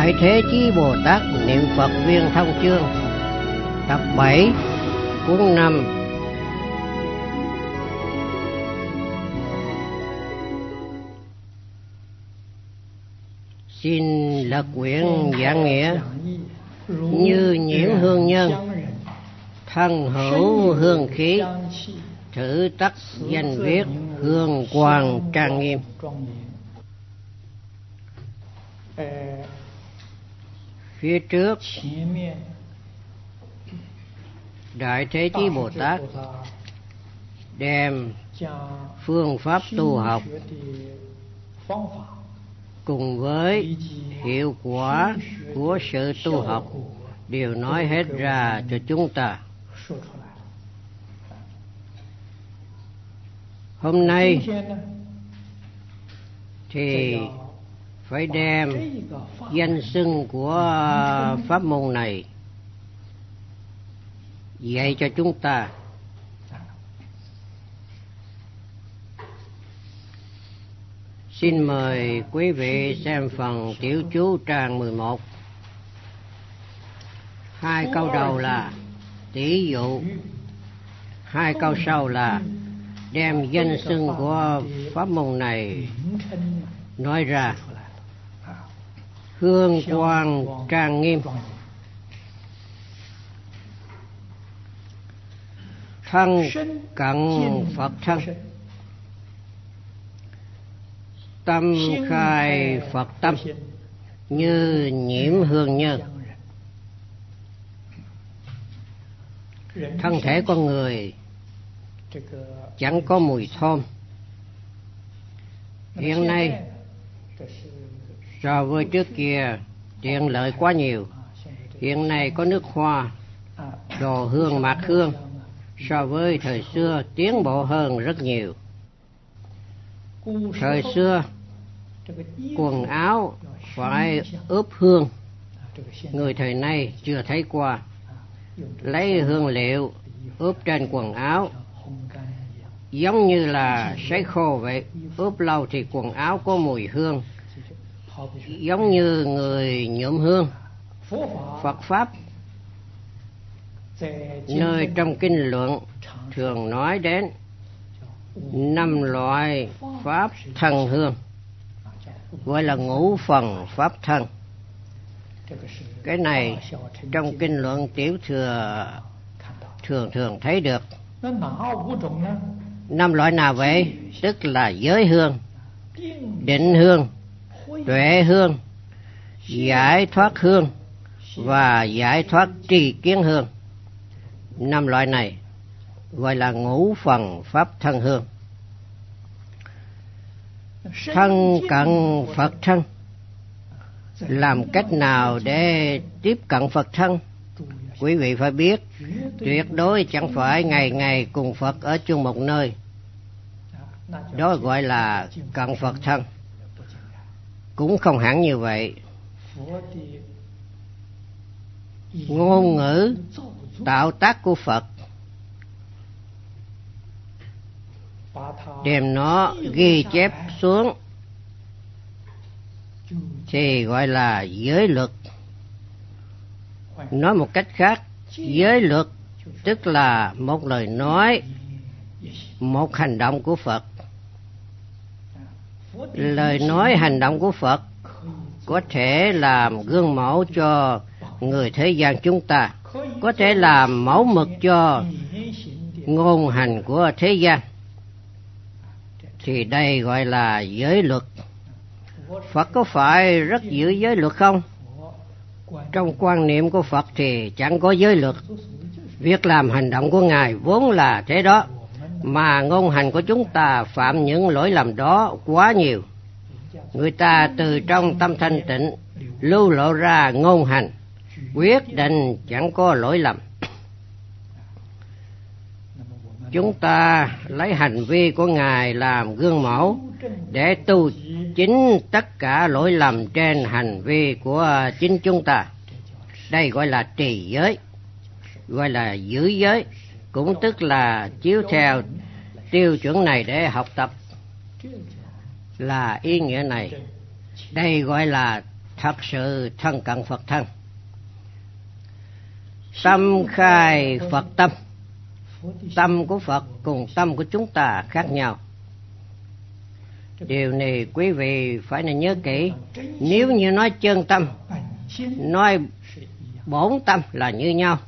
Đại Thế Chí Bồ Tát Niệm Phật Viên Thông Chương, tập 7, cuốn 5. Xin lật quyển giảng nghĩa. Như nhiễm hương nhân, thân hữu hương khí, thử tắc danh viết hương quang trang nghiêm. Phía trước, Đại Thế Chí Bồ Tát đem phương pháp tu học cùng với hiệu quả của sự tu học đều nói hết ra cho chúng ta. Hôm nay thì phải đem danh xưng của pháp môn này dạy cho chúng ta. Xin mời quý vị xem phần tiểu chú trang 11. Hai câu đầu là tỷ dụ, hai câu sau là đem danh xưng của pháp môn này nói ra. Hương quang trang nghiêm, thân cận Phật thân, tâm khai Phật tâm, như nhiễm hương nhân. Thân thể con người chẳng có mùi thơm. Hiện nay so với trước kia tiện lợi quá nhiều. Hiện nay có nước hoa, đồ hương mạt hương, so với thời xưa tiến bộ hơn rất nhiều. Thời xưa quần áo phải ướp hương, người thời nay chưa thấy qua. Lấy hương liệu ướp trên quần áo giống như là sấy khô vậy, ướp lâu thì quần áo có mùi hương, giống như người nhuộm hương. Phật pháp nơi trong kinh luận thường nói đến 5 loại pháp thân hương, gọi là ngũ phần pháp thân. Cái này trong kinh luận tiểu thừa thường thấy được. 5 loại nào vậy? Tức là giới hương, định hương, tuệ hương, giải thoát hương và giải thoát tri kiến hương. 5 loại này gọi là ngũ phần pháp thân hương. Thân cận Phật thân, làm cách nào để tiếp cận Phật thân? Quý vị phải biết, tuyệt đối chẳng phải ngày ngày cùng Phật ở chung một nơi. Đó gọi là cận Phật thân. Cũng không hẳn như vậy. Ngôn ngữ tạo tác của Phật, đem nó ghi chép xuống thì gọi là giới luật. Nói một cách khác, giới luật tức là một lời nói, một hành động của Phật. Lời nói hành động của Phật có thể làm gương mẫu cho người thế gian chúng ta, có thể làm mẫu mực cho ngôn hành của thế gian. Thì đây gọi là giới luật. Phật có phải rất giữ giới luật không? Trong quan niệm của Phật thì chẳng có giới luật. Việc làm hành động của Ngài vốn là thế đó, mà ngôn hành của chúng ta phạm những lỗi lầm đó quá nhiều. Người ta từ trong tâm thanh tịnh lưu lộ ra ngôn hành, quyết định chẳng có lỗi lầm. Chúng ta lấy hành vi của Ngài làm gương mẫu để tu chính tất cả lỗi lầm trên hành vi của chính chúng ta. Đây gọi là trì giới, gọi là giữ giới, cũng tức là chiếu theo tiêu chuẩn này để học tập. Là ý nghĩa này. Đây gọi là thật sự thân cận Phật thân. Tâm khai Phật tâm. Tâm của Phật cùng tâm của chúng ta khác nhau. Điều này quý vị phải nên nhớ kỹ. Nếu như nói chân tâm, nói bổn tâm là như nhau.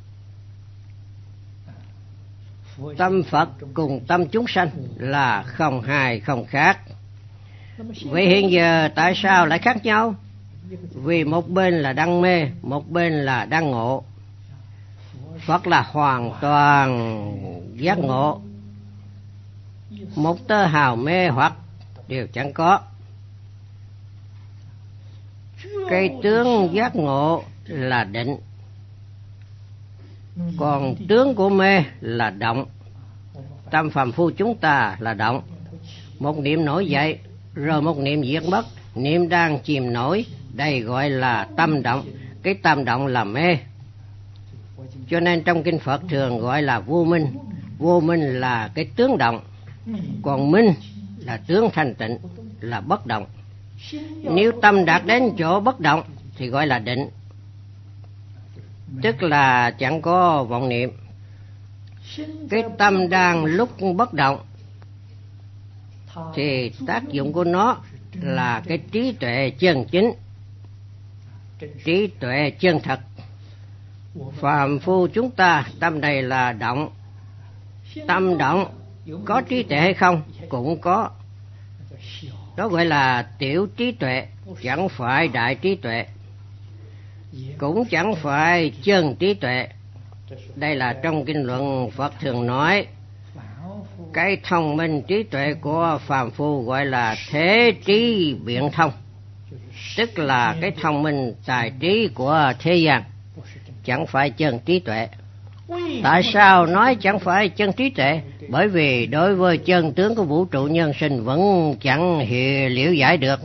Tâm Phật cùng tâm chúng sanh là không hai không khác. Vậy hiện giờ tại sao lại khác nhau? Vì một bên là đang mê, một bên là đang ngộ. Phật là hoàn toàn giác ngộ, một tơ hào mê hoặc đều chẳng có. Cái tướng giác ngộ là định, còn tướng của mê là động. Tâm phàm phu chúng ta là động. Một niệm nổi dậy, rồi một niệm diệt mất. Niệm đang chìm nổi, đây gọi là tâm động. Cái tâm động là mê. Cho nên trong kinh Phật thường gọi là vô minh. Vô minh là cái tướng động, còn minh là tướng thanh tịnh, là bất động. Nếu tâm đạt đến chỗ bất động thì gọi là định, tức là chẳng có vọng niệm. Cái tâm đang lúc bất động thì tác dụng của nó là cái trí tuệ chân chính, trí tuệ chân thật. Phàm phu chúng ta tâm này là động. Tâm động có trí tuệ hay không? Cũng có. Đó gọi là tiểu trí tuệ, chẳng phải đại trí tuệ, cũng chẳng phải chân trí tuệ. Đây là trong kinh luận Phật thường nói, cái thông minh trí tuệ của phàm phu gọi là thế trí biện thông, tức là cái thông minh tài trí của thế gian, chẳng phải chân trí tuệ. Tại sao nói chẳng phải chân trí tuệ? Bởi vì đối với chân tướng của vũ trụ nhân sinh vẫn chẳng hiểu giải được.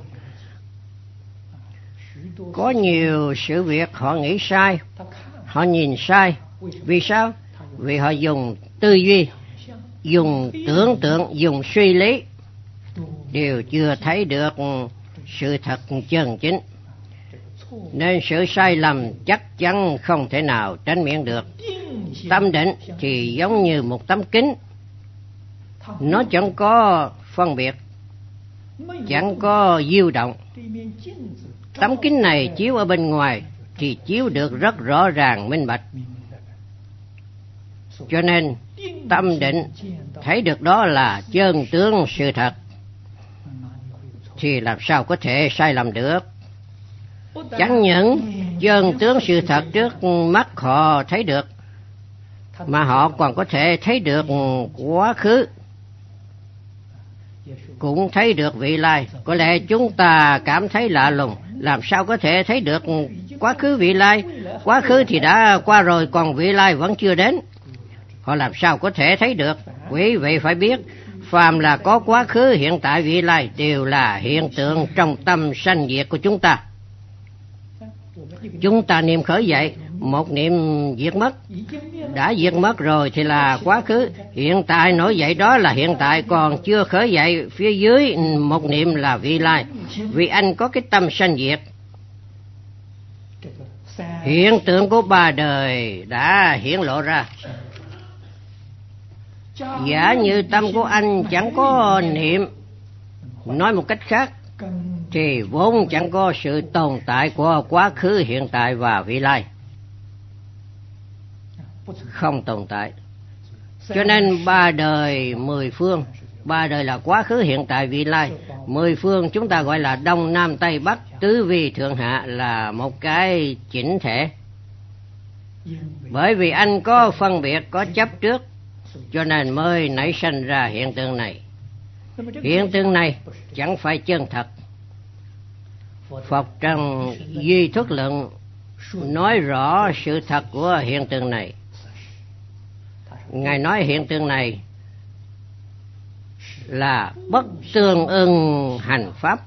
Có nhiều sự việc họ nghĩ sai, họ nhìn sai. Vì sao? Vì họ dùng tư duy, dùng tưởng tượng, dùng suy lý, đều chưa thấy được sự thật chân chính. Nên sự sai lầm chắc chắn không thể nào tránh miễn được. Tâm định thì giống như một tấm kính, nó chẳng có phân biệt, chẳng có diêu động. Tấm kính này chiếu ở bên ngoài thì chiếu được rất rõ ràng minh bạch. Cho nên tâm định thấy được đó là chân tướng sự thật, thì làm sao có thể sai lầm được. Chẳng những chân tướng sự thật trước mắt họ thấy được, mà họ còn có thể thấy được quá khứ, cũng thấy được vị lai. Có lẽ chúng ta cảm thấy lạ lùng, làm sao có thể thấy được quá khứ vị lai? Quá khứ thì đã qua rồi, còn vị lai vẫn chưa đến. Họ làm sao có thể thấy được? Quý vị phải biết, phàm là có quá khứ, hiện tại, vị lai đều là hiện tượng trong tâm sanh diệt của chúng ta. Chúng ta niệm khởi dậy, một niệm diệt mất. Đã diệt mất rồi thì là quá khứ. Hiện tại nổi dậy đó là hiện tại, còn chưa khởi dậy phía dưới một niệm là vị lai. Vì anh có cái tâm sanh diệt. Hiện tượng của ba đời đã hiển lộ ra. Giả như tâm của anh chẳng có niệm, nói một cách khác, thì vốn chẳng có sự tồn tại của quá khứ, hiện tại và vị lai. Không tồn tại. Cho nên ba đời mười phương, ba đời là quá khứ, hiện tại, vị lai. Mười phương chúng ta gọi là Đông Nam Tây Bắc, tứ vi thượng hạ là một cái chỉnh thể. Bởi vì anh có phân biệt, có chấp trước, cho nên mới nảy sinh ra hiện tượng này. Hiện tượng này chẳng phải chân thật. Phật trong Duy Thức Luận nói rõ sự thật của hiện tượng này. Ngài nói hiện tượng này là bất tương ưng hành pháp.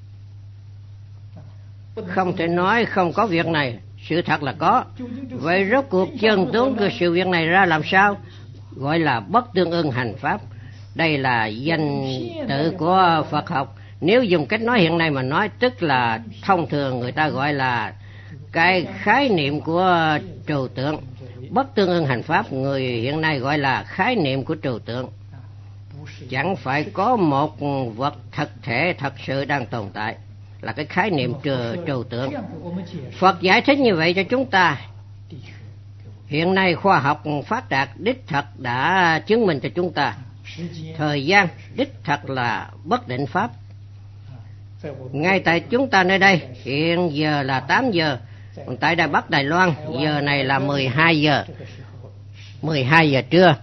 Không thể nói không có việc này, sự thật là có. Vậy rốt cuộc chân tướng của sự việc này ra làm sao? Gọi là bất tương ưng hành pháp. Đây là danh tự của Phật học. Nếu dùng cách nói hiện nay mà nói, tức là thông thường người ta gọi là cái khái niệm của trừu tượng, bất tương ưng hành pháp, người hiện nay gọi là khái niệm của trừu tượng. Chẳng phải có một vật thực thể thật sự đang tồn tại, là cái khái niệm trừu tượng. Phật giải thích như vậy cho chúng ta. Hiện nay khoa học phát đạt đích thật đã chứng minh cho chúng ta thời gian đích thật là bất định pháp. Ngay tại chúng ta nơi đây, hiện giờ là 8 giờ, tại Đài Bắc Đài Loan giờ này là 12 giờ trưa.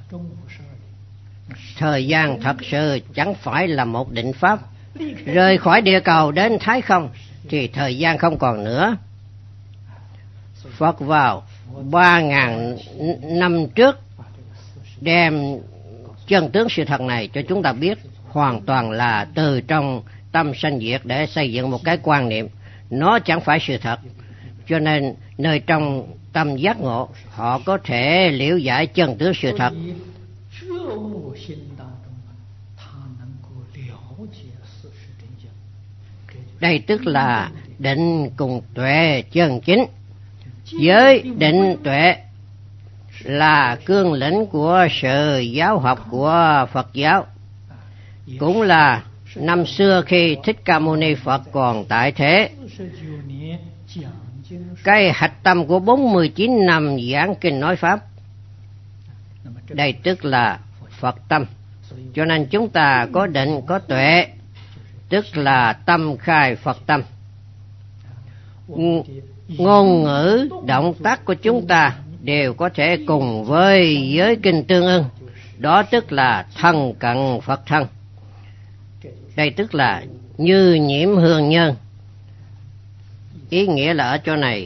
Thời gian thật sự chẳng phải là một định pháp. Rời khỏi địa cầu đến Thái Không thì thời gian không còn nữa. Phật vào 3.000 năm trước đem chân tướng sự thật này cho chúng ta biết, hoàn toàn là từ trong tâm sanh diệt để xây dựng một cái quan niệm. Nó chẳng phải sự thật, cho nên nơi trong tâm giác ngộ họ có thể liễu giải chân tướng sự thật. Đây tức là định cùng tuệ chân chính. Với định tuệ là cương lĩnh của sự giáo học của Phật giáo, cũng là năm xưa khi Thích Ca Mâu Ni Phật còn tại thế, cái hạch tâm của 49 năm giảng kinh nói pháp. Đây tức là Phật tâm. Cho nên chúng ta có định có tuệ, tức là tâm khai Phật tâm. Ngôn ngữ, động tác của chúng ta đều có thể cùng với giới kinh tương ưng. Đó tức là thân cận Phật thân. Đây tức là như nhiễm hương nhân. Ý nghĩa là ở chỗ này: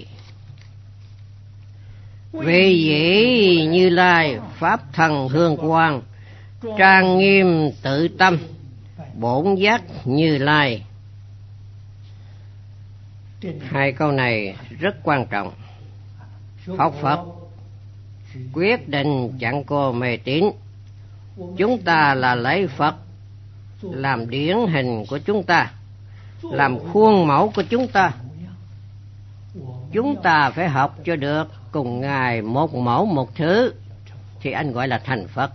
vị dĩ Như Lai pháp thần hương quang, trang nghiêm tự tâm, bổn giác Như Lai. Hai câu này rất quan trọng. Học Phật quyết định chẳng có mê tín. Chúng ta là lấy Phật làm điển hình của chúng ta, làm khuôn mẫu của chúng ta. Chúng ta phải học cho được cùng Ngài một mẫu một thứ, thì anh gọi là thành Phật.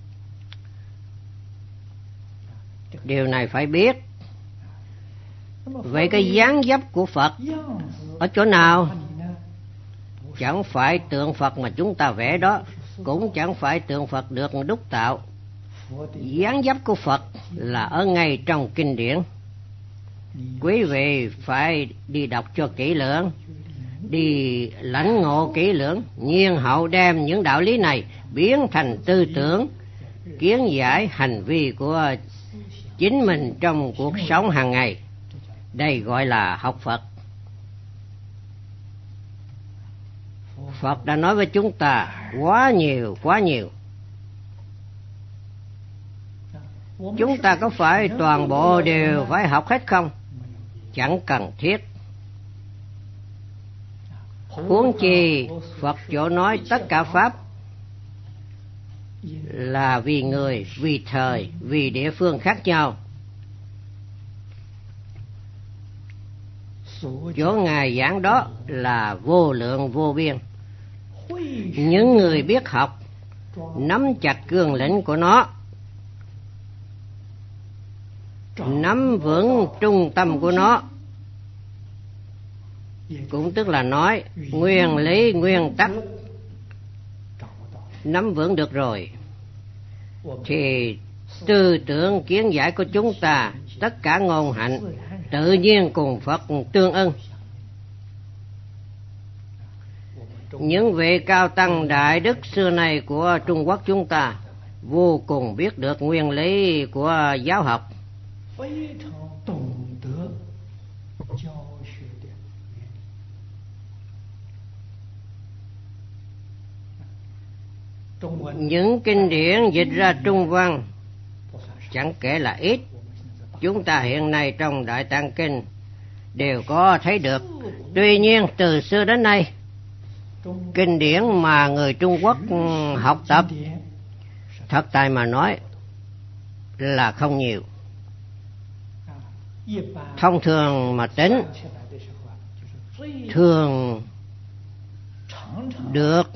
Điều này phải biết. Vậy cái dáng dấp của Phật ở chỗ nào? Chẳng phải tượng Phật mà chúng ta vẽ đó, cũng chẳng phải tượng Phật được đúc tạo. Dáng dấp của Phật là ở ngay trong kinh điển. Quý vị phải đi đọc cho kỹ lưỡng, đi lãnh ngộ kỹ lưỡng, nhiên hậu đem những đạo lý này biến thành tư tưởng, kiến giải hành vi của chính mình trong cuộc sống hàng ngày. Đây gọi là học Phật. Phật đã nói với chúng ta quá nhiều. Chúng ta có phải toàn bộ đều phải học hết không? Chẳng cần thiết. Huống chi Phật chỗ nói tất cả pháp là vì người, vì thời, vì địa phương khác nhau. Chỗ Ngài giảng đó là vô lượng vô biên. Những người biết học, nắm chặt cương lĩnh của nó, nắm vững trung tâm của nó, cũng tức là nói nguyên lý nguyên tắc, nắm vững được rồi thì tư tưởng kiến giải của chúng ta, tất cả ngôn hạnh tự nhiên cùng Phật tương ưng. Những vị cao tăng đại đức xưa nay của Trung Quốc chúng ta vô cùng biết được nguyên lý của giáo học. Những kinh điển dịch ra Trung văn chẳng kể là ít. Chúng ta hiện nay trong Đại Tạng Kinh đều có thấy được. Tuy nhiên từ xưa đến nay, kinh điển mà người Trung Quốc học tập, thật tại mà nói là không nhiều. thông thường mà tính thường được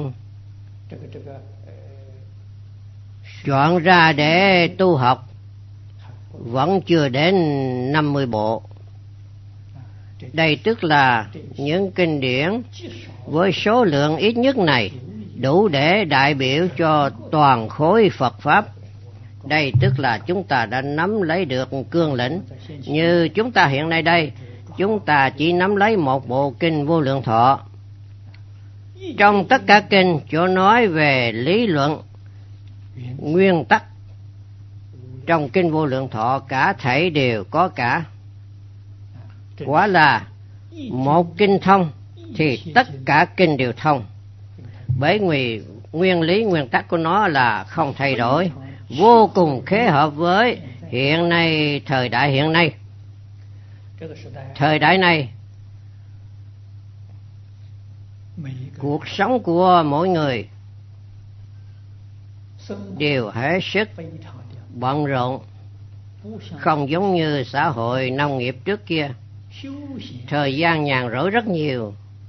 chọn ra để tu học vẫn chưa đến 50 bộ. Đây tức là những kinh điển với số lượng ít nhất này đủ để đại biểu cho toàn khối Phật Pháp. Đây tức là chúng ta đã nắm lấy được cương lĩnh. Như chúng ta hiện nay đây, chúng ta chỉ nắm lấy một bộ kinh Vô Lượng Thọ. Trong tất cả kinh chỗ nói về lý luận, nguyên tắc, trong kinh Vô Lượng Thọ cả thảy đều có cả. Quả là một kinh thông thì tất cả kinh đều thông, bởi vì nguyên lý nguyên tắc của nó là không thay đổi, vô cùng khế hợp với hiện nay, thời đại hiện nay. Thời đại này, cuộc sống của mỗi người đều hết sức bận rộn, không giống như xã hội nông nghiệp trước kia. Thời gian nhàn rỗi rất nhiều,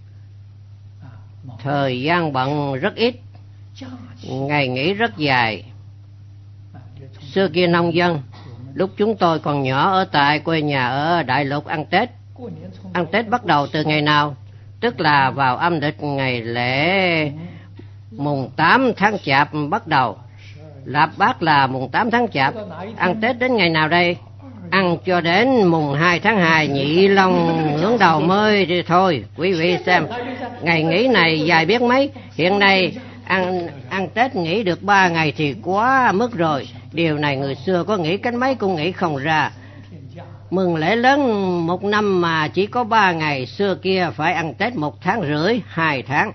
thời gian bận rất ít, ngày nghỉ rất dài. Xưa kia nông dân, lúc chúng tôi còn nhỏ ở tại quê nhà ở Đại Lục ăn Tết. Ăn Tết bắt đầu từ ngày nào? Tức là vào âm lịch ngày lễ mùng 8 tháng Chạp bắt đầu. Lạp Bát là mùng 8 tháng Chạp. Ăn Tết đến ngày nào đây? Ăn cho đến mùng 2 tháng 2 nhị long ngưỡng đầu mới đi thôi. Quý vị xem, ngày nghỉ này dài biết mấy. Hiện nay ăn Tết nghỉ được 3 ngày thì quá mức rồi. Điều này người xưa có nghĩ cách mấy cũng nghĩ không ra. Mừng lễ lớn một năm mà chỉ có 3 ngày, xưa kia phải ăn Tết 1 tháng rưỡi, 2 tháng.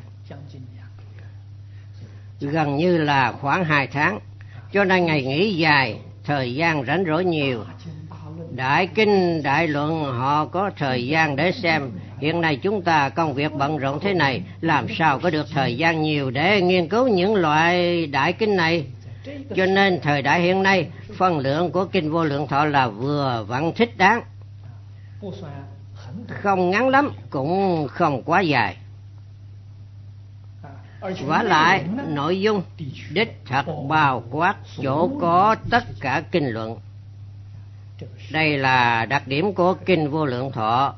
Gần như là khoảng 2 tháng. Cho nên ngày nghỉ dài, thời gian rảnh rỗi nhiều. Đại kinh, đại luận họ có thời gian để xem. Hiện nay chúng ta công việc bận rộn thế này, làm sao có được thời gian nhiều để nghiên cứu những loại đại kinh này. Cho nên thời đại hiện nay, phân lượng của kinh Vô Lượng Thọ là vừa vặn thích đáng, không ngắn lắm cũng không quá dài. Vả lại nội dung đích thật bao quát chỗ có tất cả kinh luận. Đây là đặc điểm của kinh Vô Lượng Thọ.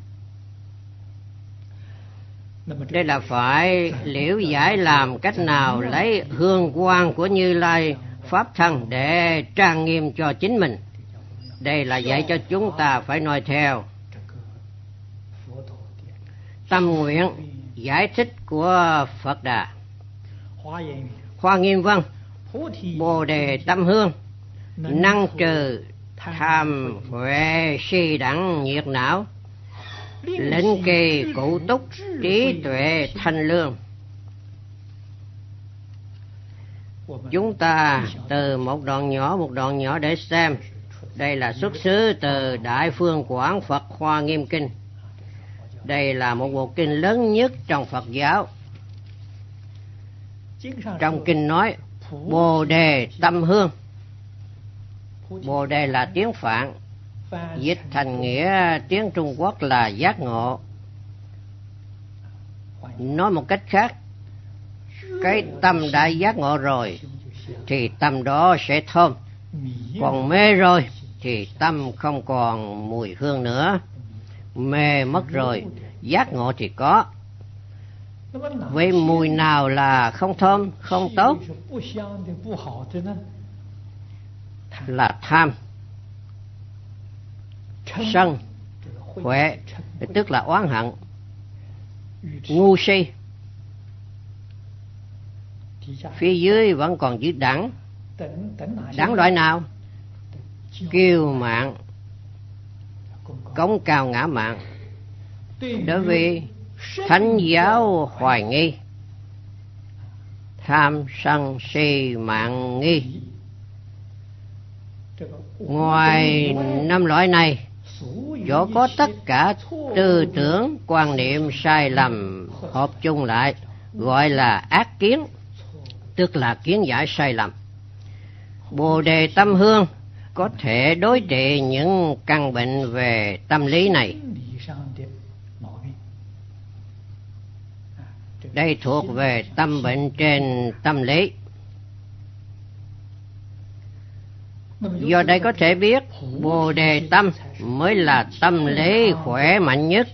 Đây là phải liễu giải làm cách nào lấy hương quang của Như Lai Pháp thân để trang nghiêm cho chính mình. Đây là dạy cho chúng ta phải noi theo. Tâm nguyện giải thích của Phật Đà. Hoa Nghiêm Văn: Bồ Đề tâm hương, năng trừ tham huệ si đẳng nhiệt não, lĩnh kỳ cụ túc trí tuệ thanh lương. Chúng ta từ một đoạn nhỏ để xem. Đây là xuất xứ từ Đại Phương Quảng Phật Hoa Nghiêm Kinh. Đây là một bộ kinh lớn nhất trong Phật giáo. Trong kinh nói Bồ Đề tâm hương. Bồ Đề là tiếng Phạn, dịch thành nghĩa tiếng Trung Quốc là giác ngộ. Nói một cách khác, cái tâm đã giác ngộ rồi thì tâm đó sẽ thơm, còn mê rồi thì tâm không còn mùi hương nữa. Mê mất rồi, giác ngộ thì có. Vậy mùi nào là không thơm, không tốt? Là tham, sân, huệ, tức là oán hận, ngu si. Phía dưới vẫn còn chữ đẳng. Đẳng loại nào? Kiêu mạn, cống cao ngã mạn. Đối với thánh giáo hoài nghi, tham sân si mạn nghi. Ngoài 5 loại này, chỗ có tất cả tư tưởng quan niệm sai lầm hợp chung lại, gọi là ác kiến, tức là kiến giải sai lầm. Bồ Đề tâm hương có thể đối trị những căn bệnh về tâm lý này. Đây thuộc về tâm bệnh trên tâm lý. Do đây có thể biết Bồ Đề tâm mới là tâm lý khỏe mạnh nhất.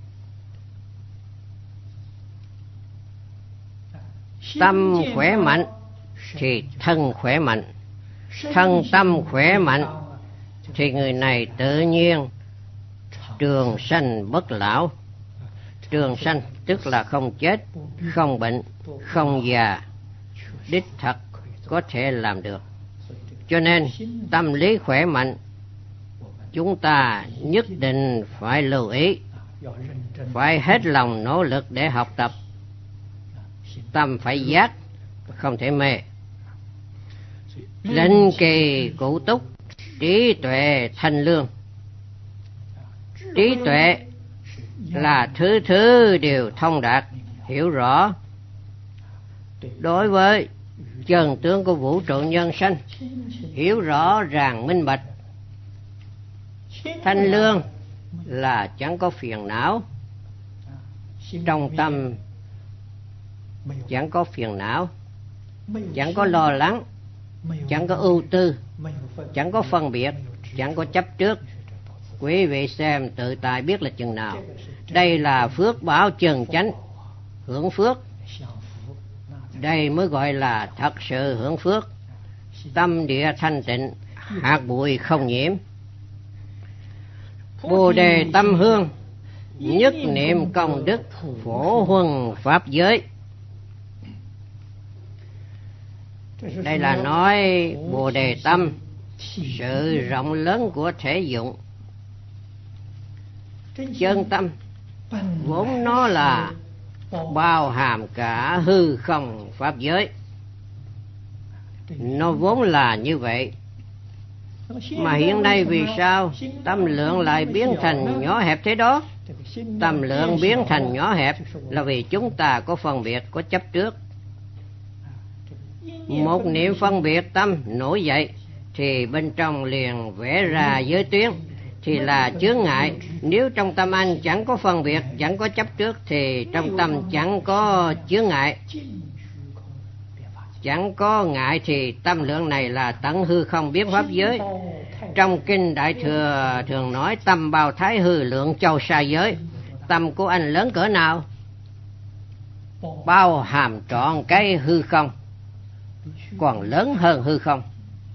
Tâm khỏe mạnh thì thân khỏe mạnh. Thân tâm khỏe mạnh thì người này tự nhiên trường sanh bất lão. Trường sanh tức là không chết, không bệnh, không già, đích thật có thể làm được. Cho nên tâm lý khỏe mạnh chúng ta nhất định phải lưu ý, phải hết lòng nỗ lực để học tập. Tâm phải giác, không thể mê. Linh kỳ cụ túc, trí tuệ thanh lương. Trí tuệ là thứ thứ đều thông đạt, hiểu rõ đối với chân tướng của vũ trụ nhân sanh, hiểu rõ ràng minh bạch. Thanh lương là chẳng có phiền não. Trong tâm chẳng có phiền não, chẳng có lo lắng, chẳng có ưu tư, chẳng có phân biệt, chẳng có chấp trước. Quý vị xem tự tại biết là chừng nào. Đây là phước báo chân chánh, hưởng phước. Đây mới gọi là thật sự hưởng phước. Tâm địa thanh tịnh, hạt bụi không nhiễm. Bồ đề tâm hương, nhất niệm công đức, phổ huân pháp giới. Đây là nói Bồ đề tâm, sự rộng lớn của thể dụng. Chân tâm vốn nó là bao hàm cả hư không pháp giới. Nó vốn là như vậy. Mà hiện nay vì sao tâm lượng lại biến thành nhỏ hẹp thế đó? Tâm lượng biến thành nhỏ hẹp là vì chúng ta có phân biệt, có chấp trước. Một niệm phân biệt tâm nổi dậy thì bên trong liền vẽ ra giới tuyến, thì là chướng ngại. Nếu trong tâm anh chẳng có phân biệt, chẳng có chấp trước thì trong tâm chẳng có chướng ngại. Chẳng có ngại thì tâm lượng này là tận hư không biến pháp giới. Trong kinh Đại Thừa thường nói tâm bao thái hư lượng châu sa giới. Tâm của anh lớn cỡ nào? Bao hàm trọn cái hư không, còn lớn hơn hư không.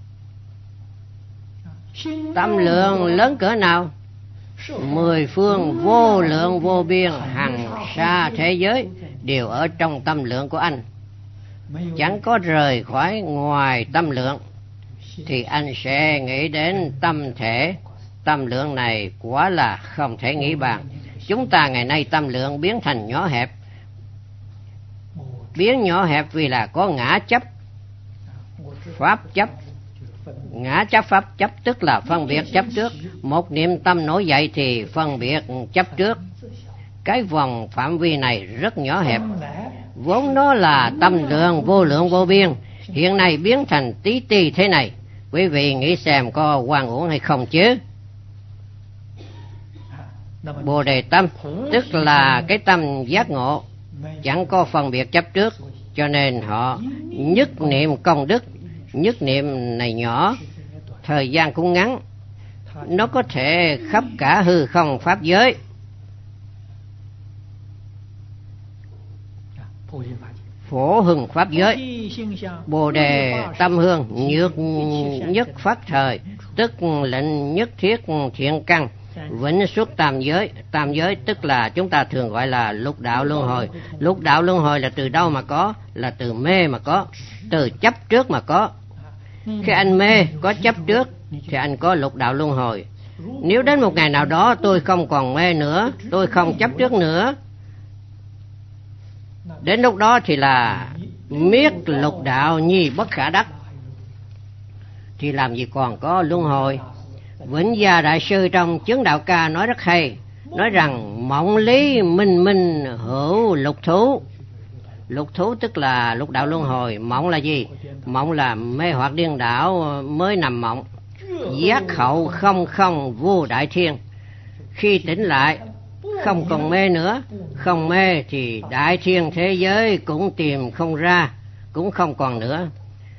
Tâm lượng lớn cỡ nào? 10 phương vô lượng vô biên hằng sa thế giới đều ở trong tâm lượng của anh. Chẳng có rời khỏi ngoài tâm lượng thì anh sẽ nghĩ đến tâm thể. Tâm lượng này quả là không thể nghĩ bàn. Chúng ta ngày nay tâm lượng biến thành nhỏ hẹp. Biến nhỏ hẹp vì là có ngã chấp, pháp chấp. Ngã chấp pháp chấp tức là phân biệt chấp trước. Một niệm tâm nổi dậy thì phân biệt chấp trước. Cái vòng phạm vi này rất nhỏ hẹp. Vốn nó là tâm lượng vô biên, hiện nay biến thành tí ti thế này. Quý vị nghĩ xem có oan uổng hay không chứ? Bồ đề tâm tức là cái tâm giác ngộ, chẳng có phân biệt chấp trước, cho nên họ nhất niệm công đức. Nhất niệm này nhỏ, thời gian cũng ngắn, nó có thể khắp cả hư không pháp giới. Phổ hưng pháp giới. Bồ đề tâm hương nhược nhất pháp thời, tức lệnh nhất thiết thiện căn, vĩnh xuất tam giới. Tam giới tức là chúng ta thường gọi là lục đạo luân hồi. Lục đạo luân hồi là từ đâu mà có? Là từ mê mà có, từ chấp trước mà có. Khi anh mê có chấp trước thì anh có lục đạo luân hồi. Nếu đến một ngày nào đó tôi không còn mê nữa, tôi không chấp trước nữa, đến lúc đó thì là miết lục đạo nhi bất khả đắc, thì làm gì còn có luân hồi. Vĩnh Gia Đại Sư trong Chứng Đạo Ca nói rất hay, nói rằng mộng lý minh minh hữu lục thú. Lục thú tức là lục đạo luân hồi. Mộng là gì? Mộng là mê hoặc điên đảo mới nằm mộng. giác hậu không không vô đại thiên. Khi tỉnh lại không còn mê nữa, không mê thì đại thiên thế giới cũng tìm không ra, cũng không còn nữa.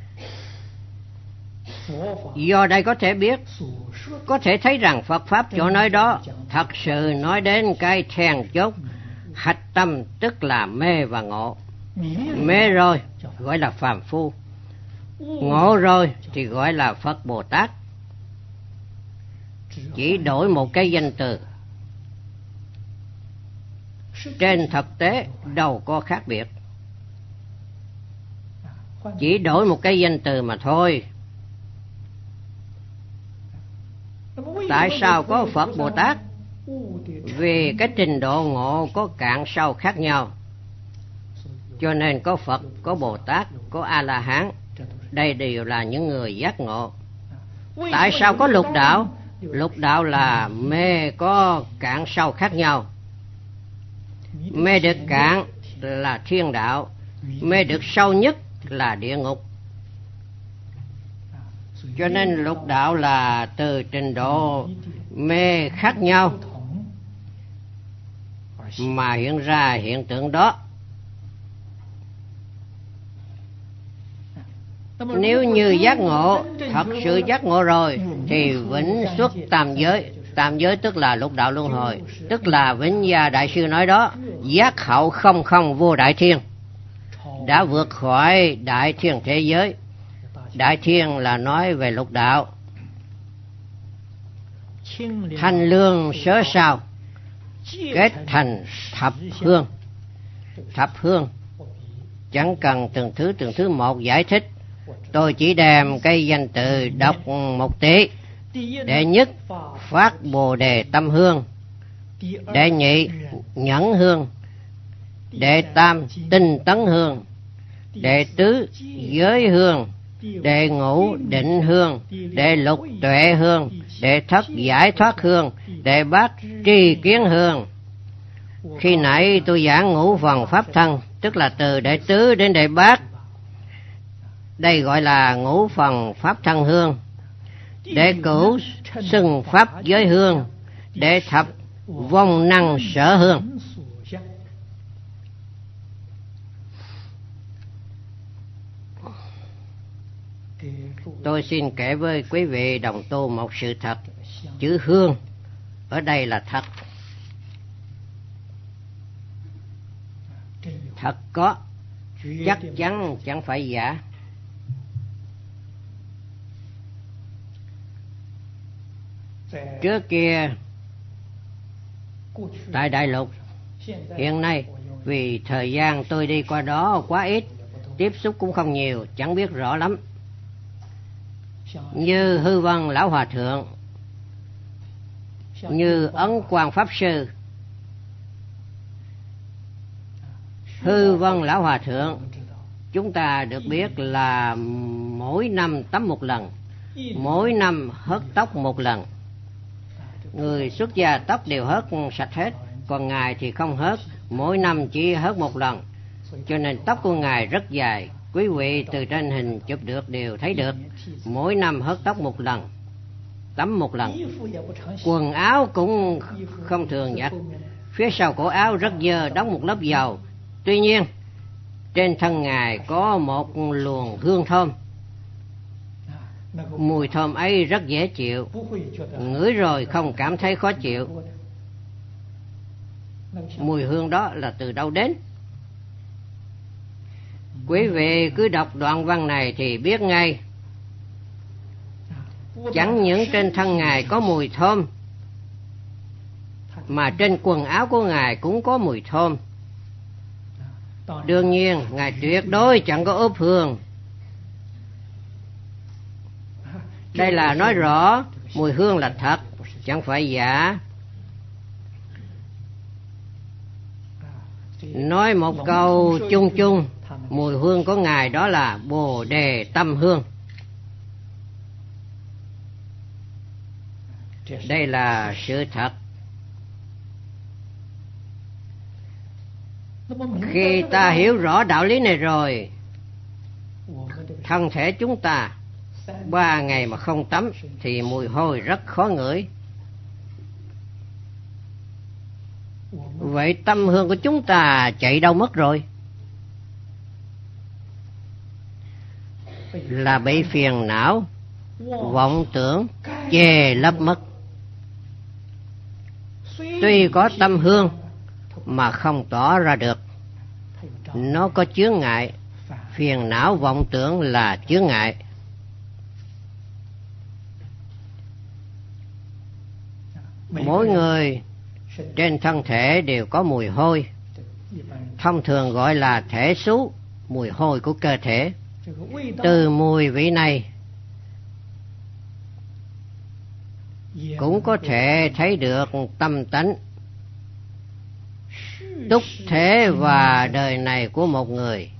Do đây có thể biết, có thể thấy rằng Phật Pháp chỗ nói đó thật sự nói đến cái then chốt, hạch tâm, tức là mê và ngộ. Mê rồi gọi là phàm phu, ngộ rồi thì gọi là Phật Bồ Tát. Chỉ đổi một cái danh từ, trên thực tế đâu có khác biệt, chỉ đổi một cái danh từ mà thôi. Tại sao có Phật Bồ Tát? Vì cái trình độ ngộ có cạn sâu khác nhau, cho nên có Phật, có Bồ Tát, có A-la-hán. Đây đều là những người giác ngộ. Tại sao có lục đạo? Lục đạo là mê có cạn sâu khác nhau. Mê được cạn là thiên đạo, mê được sâu nhất là địa ngục. Cho nên lục đạo là từ trình độ mê khác nhau mà hiện ra hiện tượng đó. Nếu như giác ngộ, thật sự giác ngộ rồi thì vĩnh xuất tam giới. Tam giới tức là lục đạo luân hồi, tức là Vĩnh Gia Đại Sư nói đó, giác hậu không không vô đại thiên, đã vượt khỏi đại thiên thế giới. Đại thiên là nói về lục đạo. Thanh lương sớ sao kết thành thập hương. Thập hương chẳng cần từng thứ một giải thích, tôi chỉ đem cái danh từ đọc một tí. Đệ nhất, phát Bồ Đề tâm hương. Đệ nhị, nhẫn hương. Đệ tam, tinh tấn hương. Đệ tứ, giới hương. Đệ ngũ, định hương. Đệ lục, tuệ hương. Đệ thất, giải thoát hương. Đệ bát, tri kiến hương. Khi nãy tôi giảng ngũ phần pháp thân, tức là từ đệ tứ đến đệ bát. Đây gọi là ngũ phần pháp thân hương. Đệ cửu xưng pháp giới hương. Đệ thập vong năng sở hương. Tôi xin kể với quý vị đồng tu một sự thật. Chữ hương ở đây là thật. Thật có, chắc chắn chẳng phải giả. Trước kia tại Đại Lục, hiện nay vì thời gian tôi đi qua đó quá ít, tiếp xúc cũng không nhiều, chẳng biết rõ lắm. Như Hư Vân Lão Hòa Thượng, như Ấn Quang Pháp Sư. Hư Vân Lão Hòa Thượng chúng ta được biết là mỗi năm tắm một lần, mỗi năm hớt tóc một lần. Người xuất gia tóc đều hớt sạch hết, còn Ngài thì không hớt, mỗi năm chỉ hớt một lần. Cho nên tóc của Ngài rất dài, quý vị từ trên hình chụp được đều thấy được. Mỗi năm hớt tóc một lần, tắm một lần. Quần áo cũng không thường nhặt, phía sau cổ áo rất dơ, đóng một lớp dầu. Tuy nhiên trên thân Ngài có một luồng hương thơm. Mùi thơm ấy rất dễ chịu, ngửi rồi không cảm thấy khó chịu. Mùi hương đó là từ đâu đến? Quý vị cứ đọc đoạn văn này thì biết ngay. Chẳng những trên thân Ngài có mùi thơm, mà trên quần áo của Ngài cũng có mùi thơm. Đương nhiên Ngài tuyệt đối chẳng có ướp hương. Đây là nói rõ mùi hương là thật, chẳng phải giả. Nói một câu chung chung, mùi hương của Ngài đó là Bồ Đề tâm hương. Đây là sự thật. Khi ta hiểu rõ đạo lý này rồi, thân thể chúng ta 3 ngày mà không tắm thì mùi hôi rất khó ngửi. Vậy tâm hương của chúng ta chạy đâu mất rồi? Là bị phiền não, vọng tưởng che lấp mất. Tuy có tâm hương mà không tỏ ra được. Nó có chướng ngại, phiền não vọng tưởng là chướng ngại. Mỗi người trên thân thể đều có mùi hôi, thông thường gọi là thể xú, mùi hôi của cơ thể. Từ mùi vị này cũng có thể thấy được tâm tánh, túc thế và đời này của một người.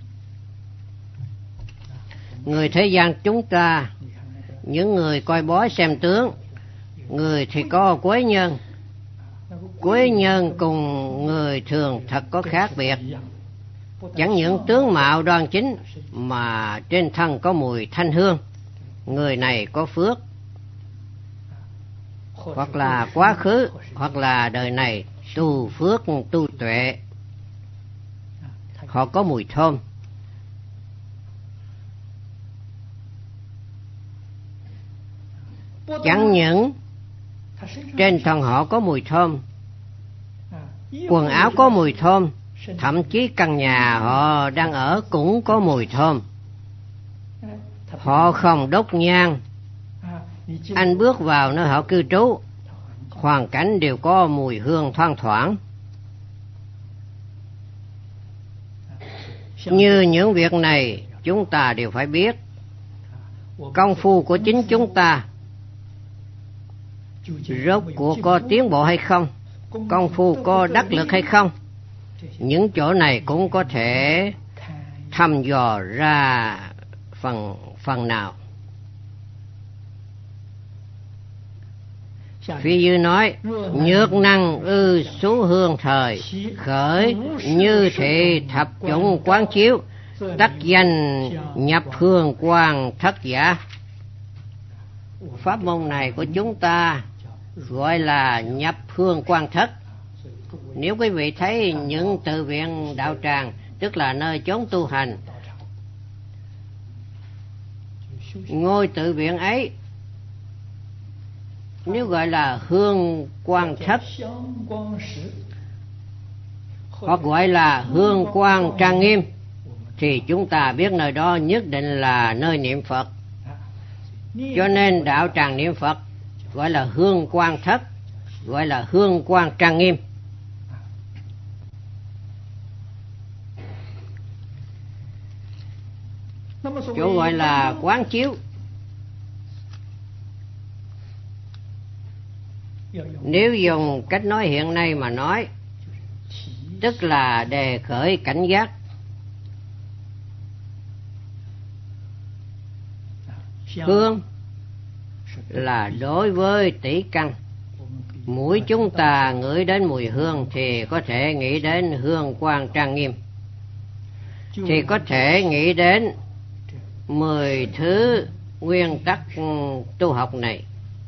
Người thế gian chúng ta, những người coi bói xem tướng, người thì có quế nhân. Quế nhân cùng người thường thật có khác biệt. Chẳng những tướng mạo đoan chính mà trên thân có mùi thanh hương. Người này có phước, hoặc là quá khứ, hoặc là đời này tu phước tu tuệ. Họ có mùi thơm. Chẳng những trên thân họ có mùi thơm, quần áo có mùi thơm, thậm chí căn nhà họ đang ở cũng có mùi thơm. Họ không đốt nhang. Anh bước vào nơi họ cư trú, hoàn cảnh đều có mùi hương thoang thoảng. Như những việc này chúng ta đều phải biết. Công phu của chính chúng ta rốt cuộc có tiến bộ hay không, công phu có đắc lực hay không, những chỗ này cũng có thể thăm dò ra phần nào. Phi Dư nói: nhược năng ư xú hương thời, khởi như thị thập chủng quán chiếu, tắc danh nhập hương quang thất giả. Pháp môn này của chúng ta gọi là nhập hương quang thất. Nếu quý vị thấy những tự viện đạo tràng, tức là nơi chốn tu hành, ngôi tự viện ấy nếu gọi là hương quang thất, hoặc gọi là hương quang trang nghiêm, thì chúng ta biết nơi đó nhất định là nơi niệm Phật. Cho nên đạo tràng niệm Phật gọi là hương quang thất, gọi là hương quang trang nghiêm. Chỗ gọi là quán chiếu, nếu dùng cách nói hiện nay mà nói, tức là đề khởi cảnh giác. Hương là đối với tỷ căn. Mũi chúng ta ngửi đến mùi hương thì có thể nghĩ đến hương quang trang nghiêm, thì có thể nghĩ đến 10 thứ nguyên tắc tu học này.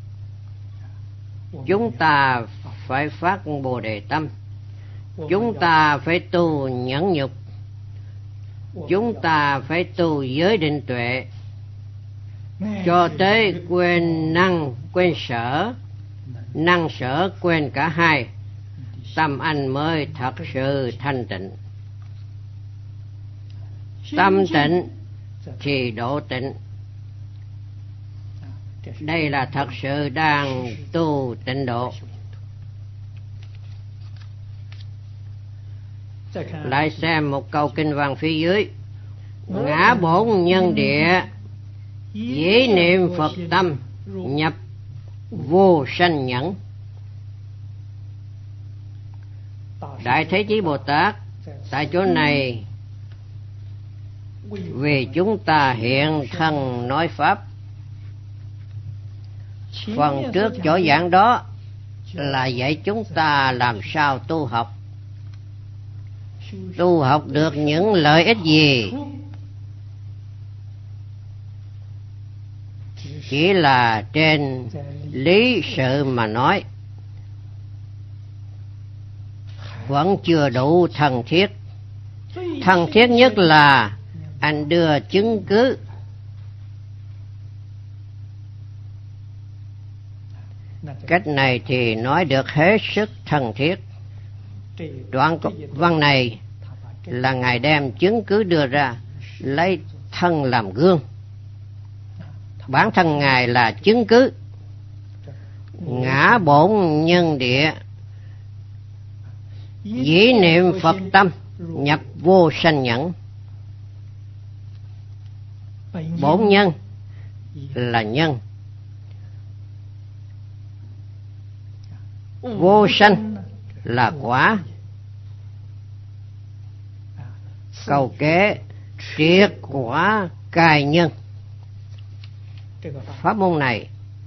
Chúng ta phải phát Bồ Đề tâm, chúng ta phải tu nhẫn nhục, chúng ta phải tu giới định tuệ, cho tới quên năng quên sở, năng sở quên cả hai, tâm anh mới thật sự thanh tịnh. Tâm tịnh thì độ tịnh. Đây là thật sự đang tu tịnh độ. Lại xem một câu kinh văn phía dưới: ngã bổn nhân địa, dĩ niệm Phật tâm, nhập vô sanh nhẫn. Đại Thế Chí Bồ Tát tại chỗ này vì chúng ta hiện thân nói pháp. Phần trước chỗ giảng đó là dạy chúng ta làm sao tu học. Tu học được những lợi ích gì? chỉ là trên lý sự mà nói, vẫn chưa đủ thân thiết. Thân thiết nhất là anh đưa chứng cứ. Cách này thì nói được hết sức thân thiết. Đoạn văn này là Ngài đem chứng cứ đưa ra, lấy thân làm gương. Bản thân Ngài là chứng cứ. Ngã bổn nhân địa, dĩ niệm Phật tâm, nhập vô sanh nhẫn. Bổn nhân là nhân, vô sanh là quả. Câu kế triệt quả cai nhân. Pháp môn này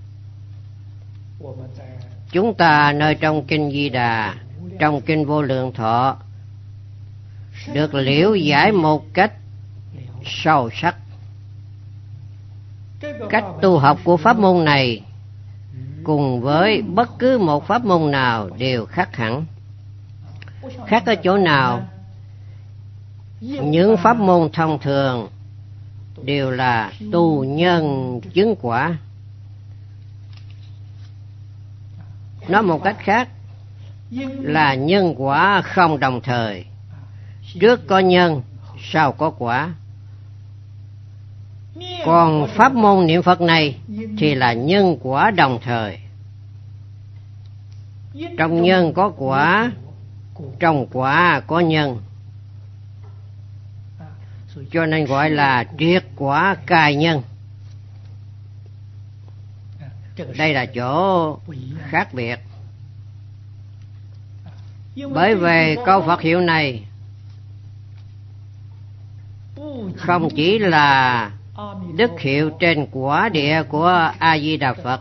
chúng ta nơi trong kinh Di Đà, trong kinh Vô Lượng Thọ được liễu giải một cách sâu sắc. Cách tu học của pháp môn này cùng với bất cứ một pháp môn nào đều khác hẳn. Khác ở chỗ nào? Những pháp môn thông thường đều là tu nhân chứng quả. Nói một cách khác là nhân quả không đồng thời. Trước có nhân, sau có quả. Còn pháp môn niệm Phật này thì là nhân quả đồng thời. Trong nhân có quả, trong quả có nhân. Cho nên gọi là triệt quả cai nhân. Đây là chỗ khác biệt. Bởi vì câu Phật hiệu này không chỉ là đức hiệu trên quả địa của A Di Đà Phật,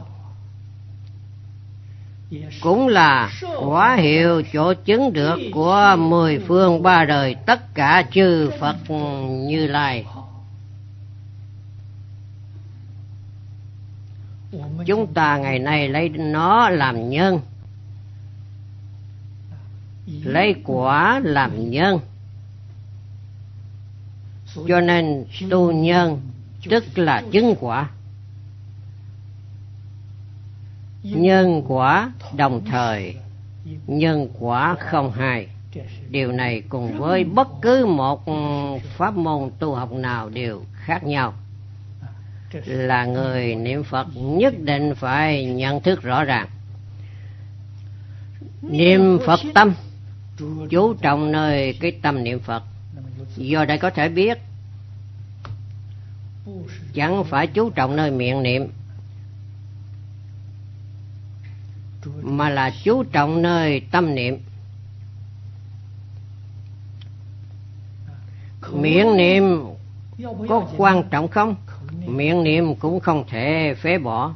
cũng là quả hiệu chỗ chứng được của 10 phương 3 đời tất cả chư Phật Như Lai. Chúng ta ngày nay lấy nó làm nhân, lấy quả làm nhân, cho nên tu nhân tức là chứng quả. Nhân quả đồng thời, nhân quả không hai. Điều này cùng với bất cứ một pháp môn tu học nào đều khác nhau. Là người niệm Phật nhất định phải nhận thức rõ ràng. Niệm Phật tâm, chú trọng nơi cái tâm niệm Phật. Do đây có thể biết, chẳng phải chú trọng nơi miệng niệm, mà là chú trọng nơi tâm niệm. Miệng niệm có quan trọng không? Miệng niệm cũng không thể phế bỏ.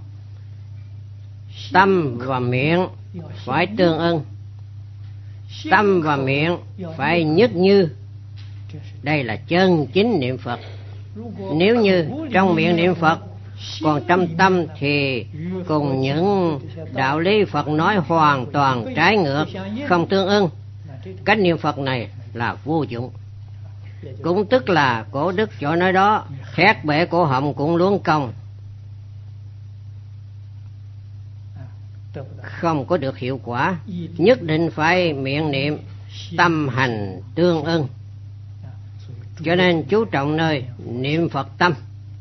Tâm và miệng phải tương ưng. Tâm và miệng phải nhất như. Đây là chân chính niệm Phật. Nếu như trong miệng niệm Phật, còn trong tâm thì cùng những đạo lý Phật nói hoàn toàn trái ngược, không tương ưng. Cách niệm Phật này là vô dụng. Cũng tức là cổ đức chỗ nói đó, thét bể cổ họng cũng luống công, không có được hiệu quả. Nhất định phải miệng niệm, tâm hành tương ưng. Cho nên chú trọng nơi niệm Phật tâm.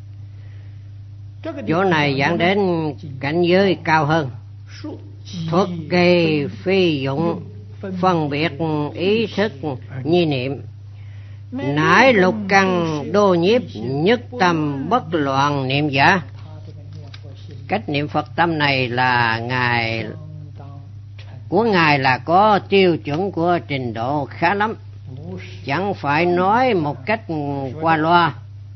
Chỗ này dẫn đến cảnh giới cao hơn. Thuật kỳ phi dụng, phân biệt ý thức nhi niệm. Nãi lục căn đô nhiếp, nhất tâm bất loạn niệm giả. Cách niệm Phật tâm này là Ngài là có tiêu chuẩn của trình độ khá lắm. Chẳng phải nói một cách qua loa.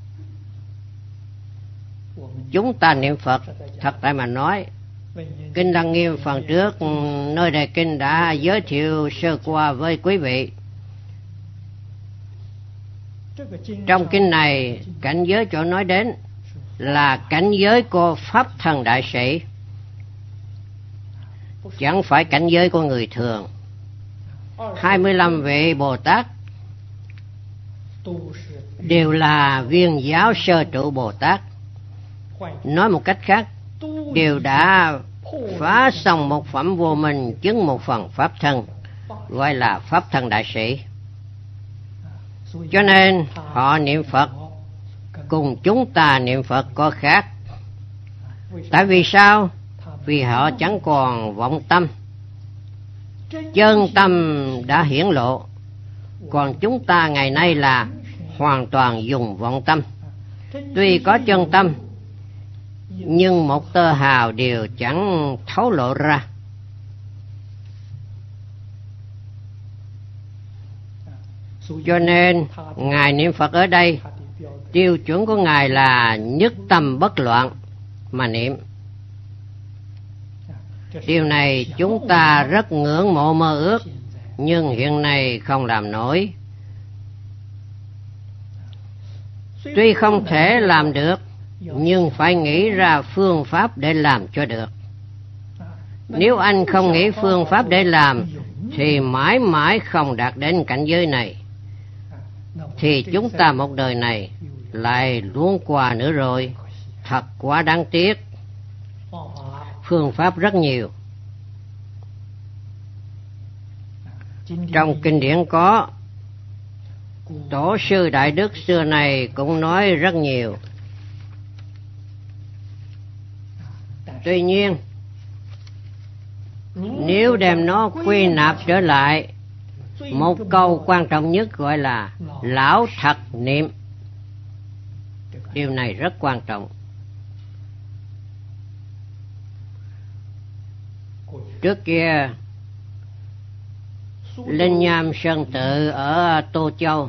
Chúng ta niệm Phật thật tại mà nói. Kinh Lăng Nghiêm phần trước nơi đề kinh đã giới thiệu sơ qua với quý vị. Trong kinh này cảnh giới chỗ nói đến là cảnh giới của Pháp Thân Đại Sĩ, chẳng phải cảnh giới của người thường. 25 vị Bồ Tát đều là Viên Giáo Sơ Trụ Bồ Tát. Nói một cách khác, đều đã phá xong một phẩm vô minh, chứng một phần Pháp Thân, gọi là Pháp Thân Đại Sĩ. Cho nên họ niệm Phật cùng chúng ta niệm Phật có khác. Tại vì sao? Vì họ chẳng còn vọng tâm, chân tâm đã hiển lộ. Còn chúng ta ngày nay là hoàn toàn dùng vọng tâm. Tuy có chân tâm, nhưng một tơ hào đều chẳng thấu lộ ra. Cho nên Ngài niệm Phật ở đây, tiêu chuẩn của Ngài là nhất tâm bất loạn mà niệm. Điều này chúng ta rất ngưỡng mộ mơ ước, nhưng hiện nay không làm nổi. Tuy không thể làm được, nhưng phải nghĩ ra phương pháp để làm cho được. Nếu anh không nghĩ phương pháp để làm, thì mãi mãi không đạt đến cảnh giới này. Thì chúng ta một đời này lại luống qua nữa rồi. Thật quá đáng tiếc. Phương pháp rất nhiều. Trong kinh điển có, Tổ sư Đại Đức xưa này cũng nói rất nhiều. Tuy nhiên, nếu đem nó quy nạp trở lại, một câu quan trọng nhất gọi là lão thật niệm. Điều này rất quan trọng. Trước kia, Linh Nham Sơn Tự ở Tô Châu,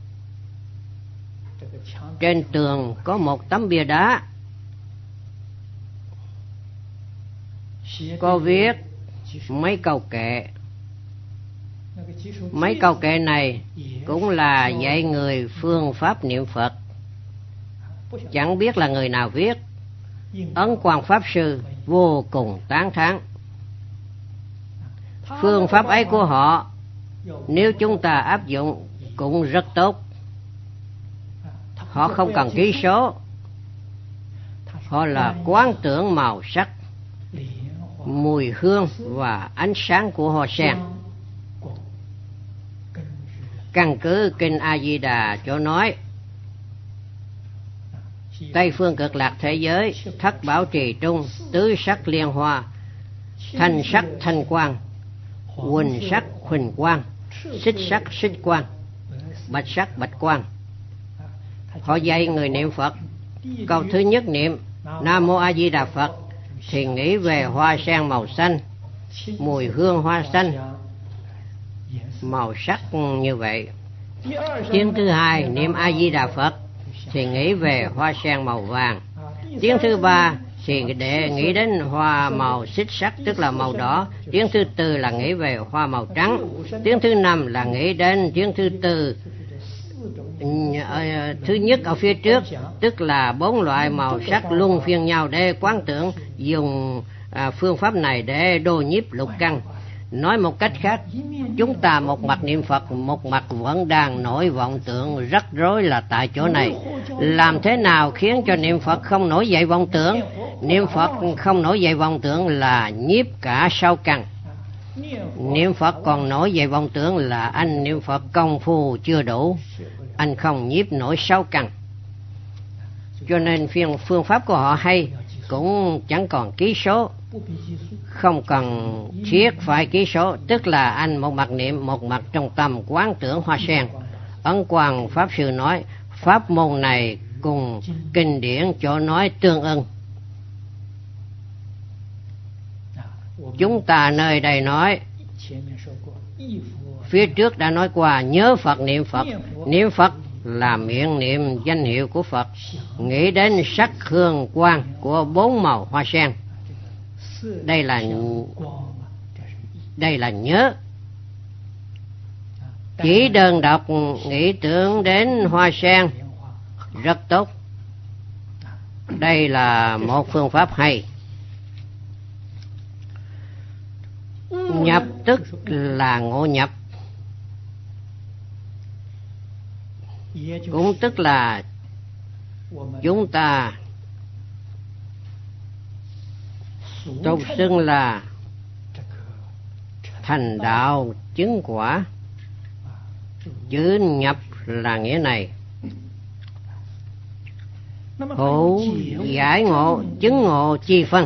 trên tường có một tấm bia đá, có viết mấy câu kệ. Mấy câu kệ này cũng là dạy người phương pháp niệm Phật. Chẳng biết là người nào viết. Ấn Quang Pháp Sư vô cùng tán thán. Phương pháp ấy của họ, nếu chúng ta áp dụng cũng rất tốt. Họ không cần ký số. Họ là quán tưởng màu sắc, mùi hương và ánh sáng của hoa sen. Căn cứ kinh A Di Đà chỗ nói, Tây phương cực lạc thế giới, thất bảo trì trung, tứ sắc liên hoa, thanh sắc thanh quang, huỳnh sắc huỳnh quang, xích sắc xích quang, bạch sắc bạch quang. Họ dạy người niệm Phật, câu thứ nhất niệm Nam Mô A Di Đà Phật thì nghĩ về hoa sen màu xanh, mùi hương hoa xanh, màu sắc như vậy. Tiếng thứ hai niệm A Di Đà Phật thì nghĩ về hoa sen màu vàng. Tiếng thứ ba thì để nghĩ đến hoa màu xích sắc, tức là màu đỏ. Tiếng thứ tư là nghĩ về hoa màu trắng. Tiếng thứ năm là nghĩ đến tiếng thứ tư, thứ nhất ở phía trước, tức là 4 loại màu sắc luân phiên nhau để quán tưởng. Dùng phương pháp này để đô nhiếp lục căn. Nói một cách khác, chúng ta một mặt niệm Phật, một mặt vẫn đang nổi vọng tưởng. Rắc rối là tại chỗ này. Làm thế nào khiến cho niệm Phật không nổi dậy vọng tưởng? Niệm Phật không nổi dậy vọng tưởng là nhiếp cả 6 căn. Niệm Phật còn nổi dậy vọng tưởng là anh niệm Phật công phu chưa đủ, anh không nhiếp nổi 6 căn. Cho nên phương pháp của họ hay, cũng chẳng còn ký số, không cần thiết phải ký số, tức là anh một mặt niệm, một mặt trong tâm quán tưởng hoa sen. Ấn Quang Pháp Sư nói pháp môn này cùng kinh điển chỗ nói tương ưng. Chúng ta nơi đây nói, phía trước đã nói qua, nhớ Phật niệm Phật. Niệm Phật là miệng niệm danh hiệu của Phật, nghĩ đến sắc hương quang của 4 màu hoa sen. Đây là nhớ. Chỉ đơn độc nghĩ tưởng đến hoa sen rất tốt, Đây là một phương pháp hay. Nhập tức là ngộ nhập, cũng tức là chúng ta tục xưng là thành đạo chứng quả. Chữ nhập là nghĩa này. Hữu giải ngộ chứng ngộ chi phân.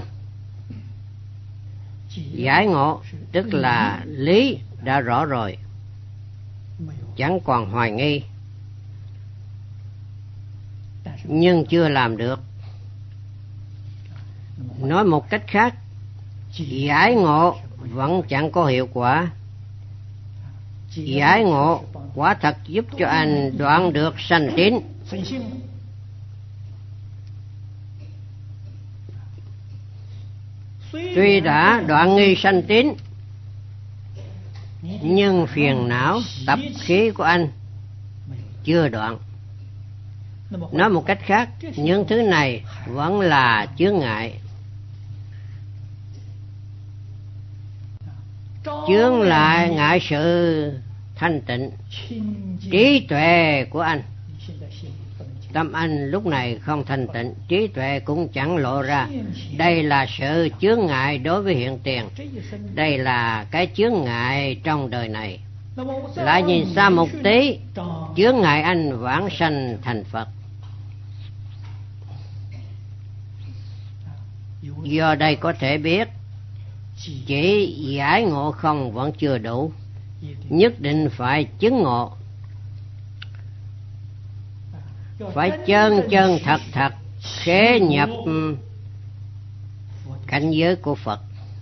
Giải ngộ tức là lý đã rõ rồi, chẳng còn hoài nghi, nhưng chưa làm được. Nói một cách khác, giải ngộ vẫn chẳng có hiệu quả. Giải ngộ quả thật giúp cho anh đoạn được sanh tín. Tuy đã đoạn nghi sanh tín, nhưng phiền não tập khí của anh chưa đoạn. Nói một cách khác, những thứ này vẫn là chướng ngại. Chướng lại ngại sự thanh tịnh, trí tuệ của anh. Tâm anh lúc này không thanh tịnh, trí tuệ cũng chẳng lộ ra. Đây là sự chướng ngại đối với hiện tiền. Đây là cái chướng ngại trong đời này. Lại nhìn xa một tí, chướng ngại anh vãng sanh thành Phật. Do đây có thể biết, chỉ giải ngộ không vẫn chưa đủ, nhất định phải chứng ngộ. Phải chân chân thật thật khế nhập cảnh giới của Phật.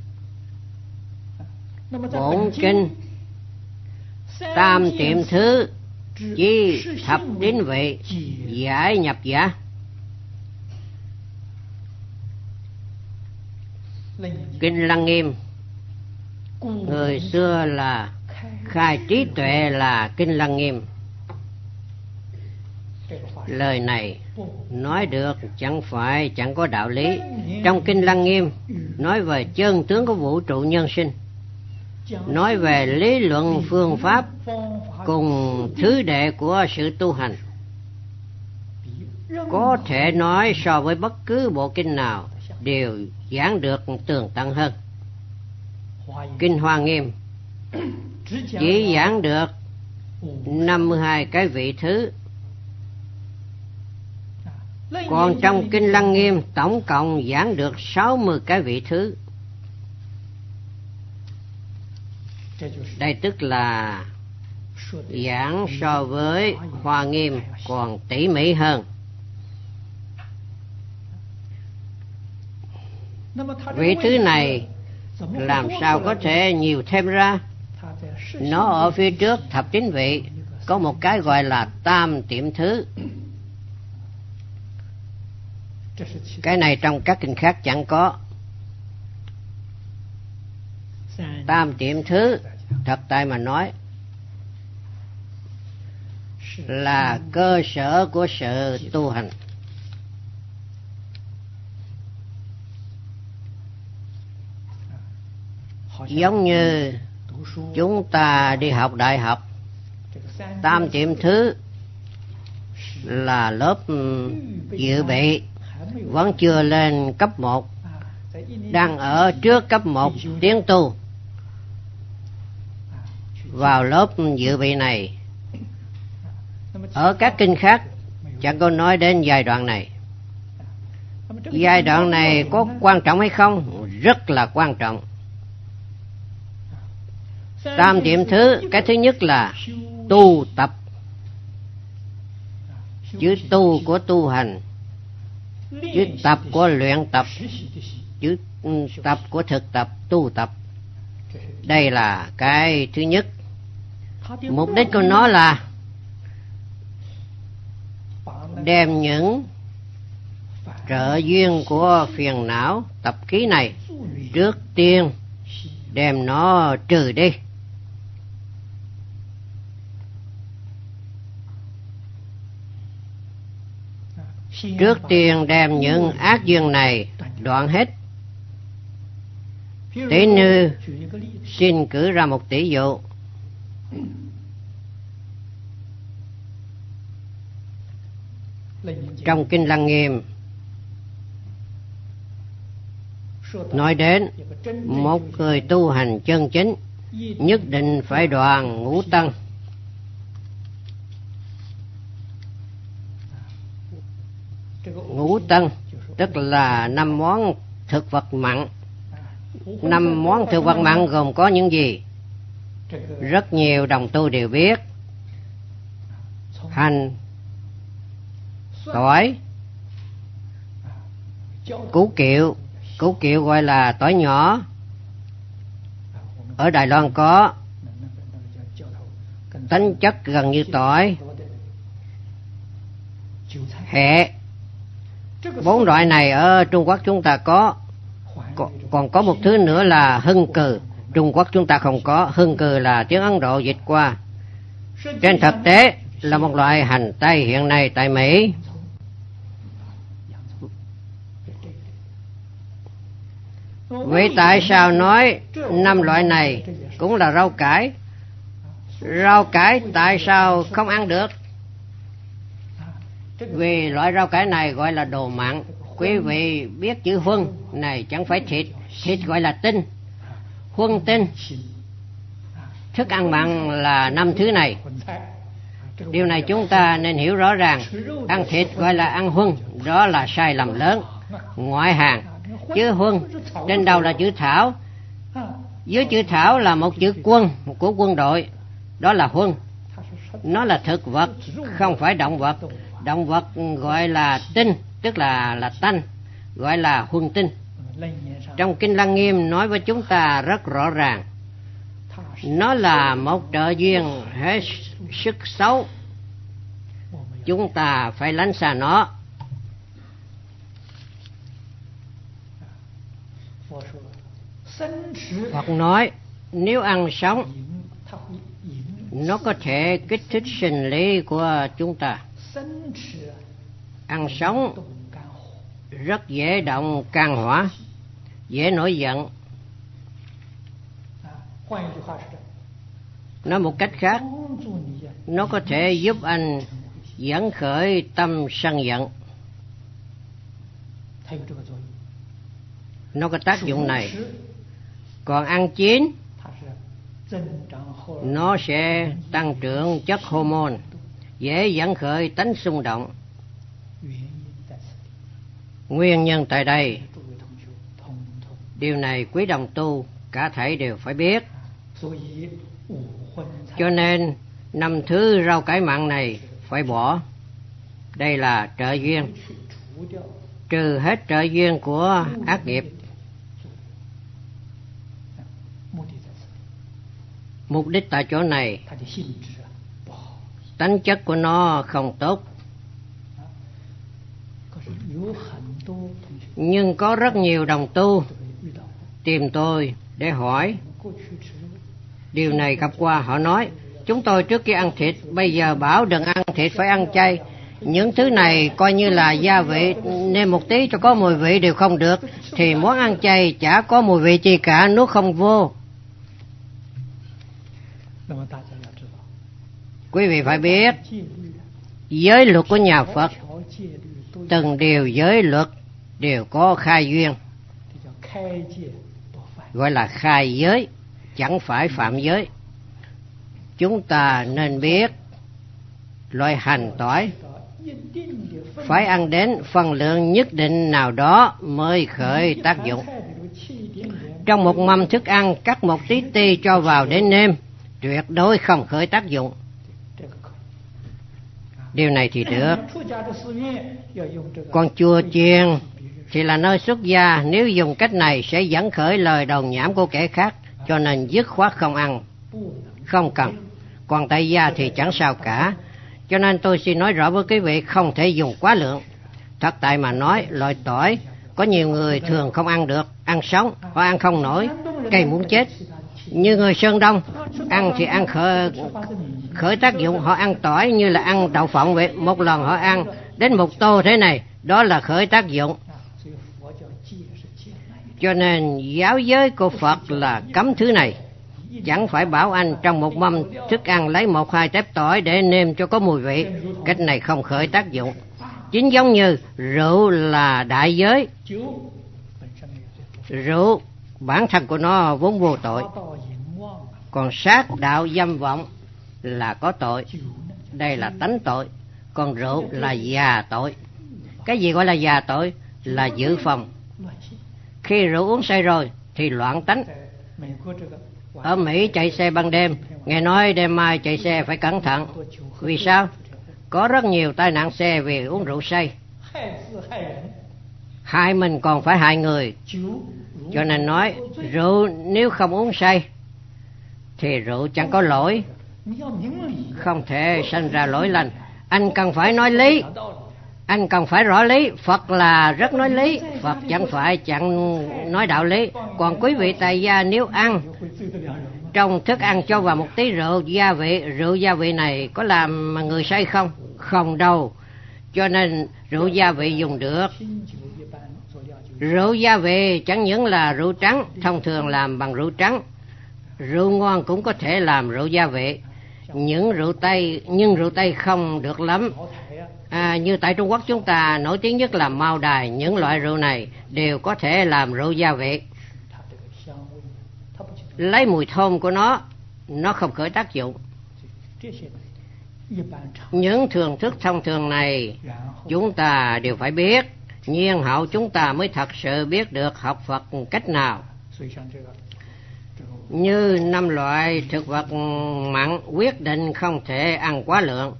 Bổn kinh tam tiệm thứ chi thập tín vị giải nhập giả. Kinh Lăng Nghiêm người xưa là khai trí tuệ là Kinh Lăng Nghiêm. Lời này nói được chẳng phải chẳng có đạo lý. Trong Kinh Lăng Nghiêm nói về chân tướng của vũ trụ nhân sinh, nói về lý luận phương pháp cùng thứ đệ của sự tu hành. Có thể nói so với bất cứ bộ kinh nào đều giảng được tường tận hơn. Kinh Hoa Nghiêm chỉ giảng được 52 cái vị thứ, còn trong Kinh Lăng Nghiêm tổng cộng giảng được 60 cái vị thứ. Đây tức là giảng so với Hoa Nghiêm còn tỉ mỉ hơn. Vị thứ này làm sao có thể nhiều thêm ra? Nó ở phía trước thập tín vị có một cái gọi là tam tiệm thứ. Cái này trong các kinh khác chẳng có. Tam tiệm thứ thật tại mà nói là cơ sở của sự tu hành. Giống như chúng ta đi học đại học, tam tiệm thứ là lớp dự bị, vẫn chưa lên cấp 1, đang ở trước cấp 1 tiến tu. Vào lớp dự bị này, ở các kinh khác chẳng có nói đến giai đoạn này. Giai đoạn này có quan trọng hay không? Rất là quan trọng. Tam tiệm thứ, cái thứ nhất là tu tập. Chữ tu của tu hành, chữ tập của luyện tập, chữ tập của thực tập, tu tập. Đây là cái thứ nhất. Mục đích của nó là đem những trợ duyên của phiền não tập khí này trước tiên đem nó trừ đi. trước tiên đem những ác duyên này đoạn hết. Tỷ như xin cử ra một tỷ dụ. Trong Kinh Lăng Nghiêm nói đến một người tu hành chân chính nhất định phải đoạn ngũ tân. Ngũ tân tức là 5 món thực vật mặn. 5 món thực vật mặn gồm có những gì? Rất nhiều đồng tu đều biết: hành, tỏi, củ kiệu. Củ kiệu gọi là tỏi nhỏ, ở Đài Loan có, tính chất gần như tỏi. Hẹ. 4 loại này ở Trung Quốc chúng ta có. Còn có một thứ nữa là hưng cừ. Trung Quốc chúng ta không có. Hưng cừ là tiếng Ấn Độ dịch qua. Trên thực tế là một loại hành tây hiện nay tại Mỹ. Vậy tại sao nói 5 loại này cũng là rau cải? Rau cải tại sao không ăn được? Vì loại rau cải này gọi là đồ mặn. Quý vị biết chữ huân này chẳng phải thịt. Thịt gọi là tinh, huân tinh. Thức ăn mặn là 5 thứ này. Điều này chúng ta nên hiểu rõ ràng. Ăn thịt gọi là ăn huân, đó là sai lầm lớn. Ngoại hàng, chữ huân trên đầu là chữ thảo, dưới chữ thảo là một chữ quân của quân đội, đó là huân. Nó là thực vật, không phải động vật. Động vật gọi là tinh, tức là tanh, gọi là huân tinh. Trong Kinh Lăng Nghiêm nói với chúng ta rất rõ ràng, nó là một trợ duyên hết sức xấu, chúng ta phải lánh xa nó. Hoặc nói nếu ăn sống, nó có thể kích thích sinh lý của chúng ta. Ăn sống rất dễ động can hỏa, dễ nổi giận. Nói một cách khác, nó có thể giúp anh dẫn khởi tâm sân giận. Nó có tác dụng này. Còn ăn chín, nó sẽ tăng trưởng chất hormone, dễ dẫn khởi tánh xung động. Nguyên nhân tại đây, điều này quý đồng tu cả thảy đều phải biết. Cho nên 5 thứ rau cải mặn này phải bỏ. Đây là trợ duyên, trừ hết trợ duyên của ác nghiệp. Mục đích tại chỗ này, tánh chất của nó không tốt. Nhưng có rất nhiều đồng tu tìm tôi để hỏi. Điều này gặp qua, họ nói chúng tôi trước kia ăn thịt, bây giờ bảo đừng ăn thịt, phải ăn chay. Những thứ này coi như là gia vị, nên một tí cho có mùi vị đều không được, thì món ăn chay chả có mùi vị gì cả, nuốt không vô. Quý vị phải biết, giới luật của nhà Phật, từng điều giới luật đều có khai duyên, gọi là khai giới, chẳng phải phạm giới. Chúng ta nên biết loại hành tỏi phải ăn đến phần lượng nhất định nào đó mới khởi tác dụng. Trong một mâm thức ăn cắt một tí ti cho vào để nêm, tuyệt đối không khởi tác dụng. Điều này thì được. Còn chùa chiền thì là nơi xuất gia, nếu dùng cách này sẽ dẫn khởi lời đồn nhảm của kẻ khác, cho nên dứt khoát không ăn, không cần. Còn tại gia thì chẳng sao cả. Cho nên tôi xin nói rõ với quý vị, không thể dùng quá lượng. Thật tại mà nói, loại tỏi có nhiều người thường không ăn được, ăn sống, họ ăn không nổi, cay muốn chết. Như người Sơn Đông, ăn thì ăn khởi tác dụng, họ ăn tỏi như là ăn đậu phộng vậy. Một lần họ ăn đến 1 tô thế này, đó là khởi tác dụng. Cho nên giáo giới của Phật là cấm thứ này. Chẳng phải bảo anh trong một mâm thức ăn lấy 1-2 tép tỏi để nêm cho có mùi vị. Cách này không khởi tác dụng. Chính giống như rượu là đại giới. Rượu bản thân của nó vốn vô tội, còn sát đạo dâm vọng là có tội. Đây là tánh tội. Còn rượu là già tội. Cái gì gọi là già tội? Là dự phòng. Khi rượu uống say rồi thì loạn tánh. Ở Mỹ chạy xe ban đêm, nghe nói đêm mai chạy xe phải cẩn thận. Vì sao? Có rất nhiều tai nạn xe vì uống rượu say. Hại mình còn phải hại người. Cho nên nói rượu nếu không uống say thì rượu chẳng có lỗi, không thể sanh ra lỗi lành. Anh cần phải nói lý, anh cần phải rõ lý. Phật là rất nói lý, Phật chẳng nói đạo lý. Còn quý vị tại gia nếu ăn trong thức ăn cho vào một tí rượu gia vị này có làm người say không? Không đâu. Cho nên rượu gia vị dùng được. Rượu gia vị chẳng những là rượu trắng, thông thường làm bằng rượu trắng. Rượu ngon cũng có thể làm rượu gia vị. Nhưng rượu Tây không được lắm. Như tại Trung Quốc chúng ta nổi tiếng nhất là Mao Đài. Những loại rượu này đều có thể làm rượu gia vị. Lấy mùi thơm của nó không khởi tác dụng. Những thưởng thức thông thường này chúng ta đều phải biết. Nhiên hậu chúng ta mới thật sự biết được học Phật cách nào. Như 5 loại thực vật mặn quyết định không thể ăn quá lượng.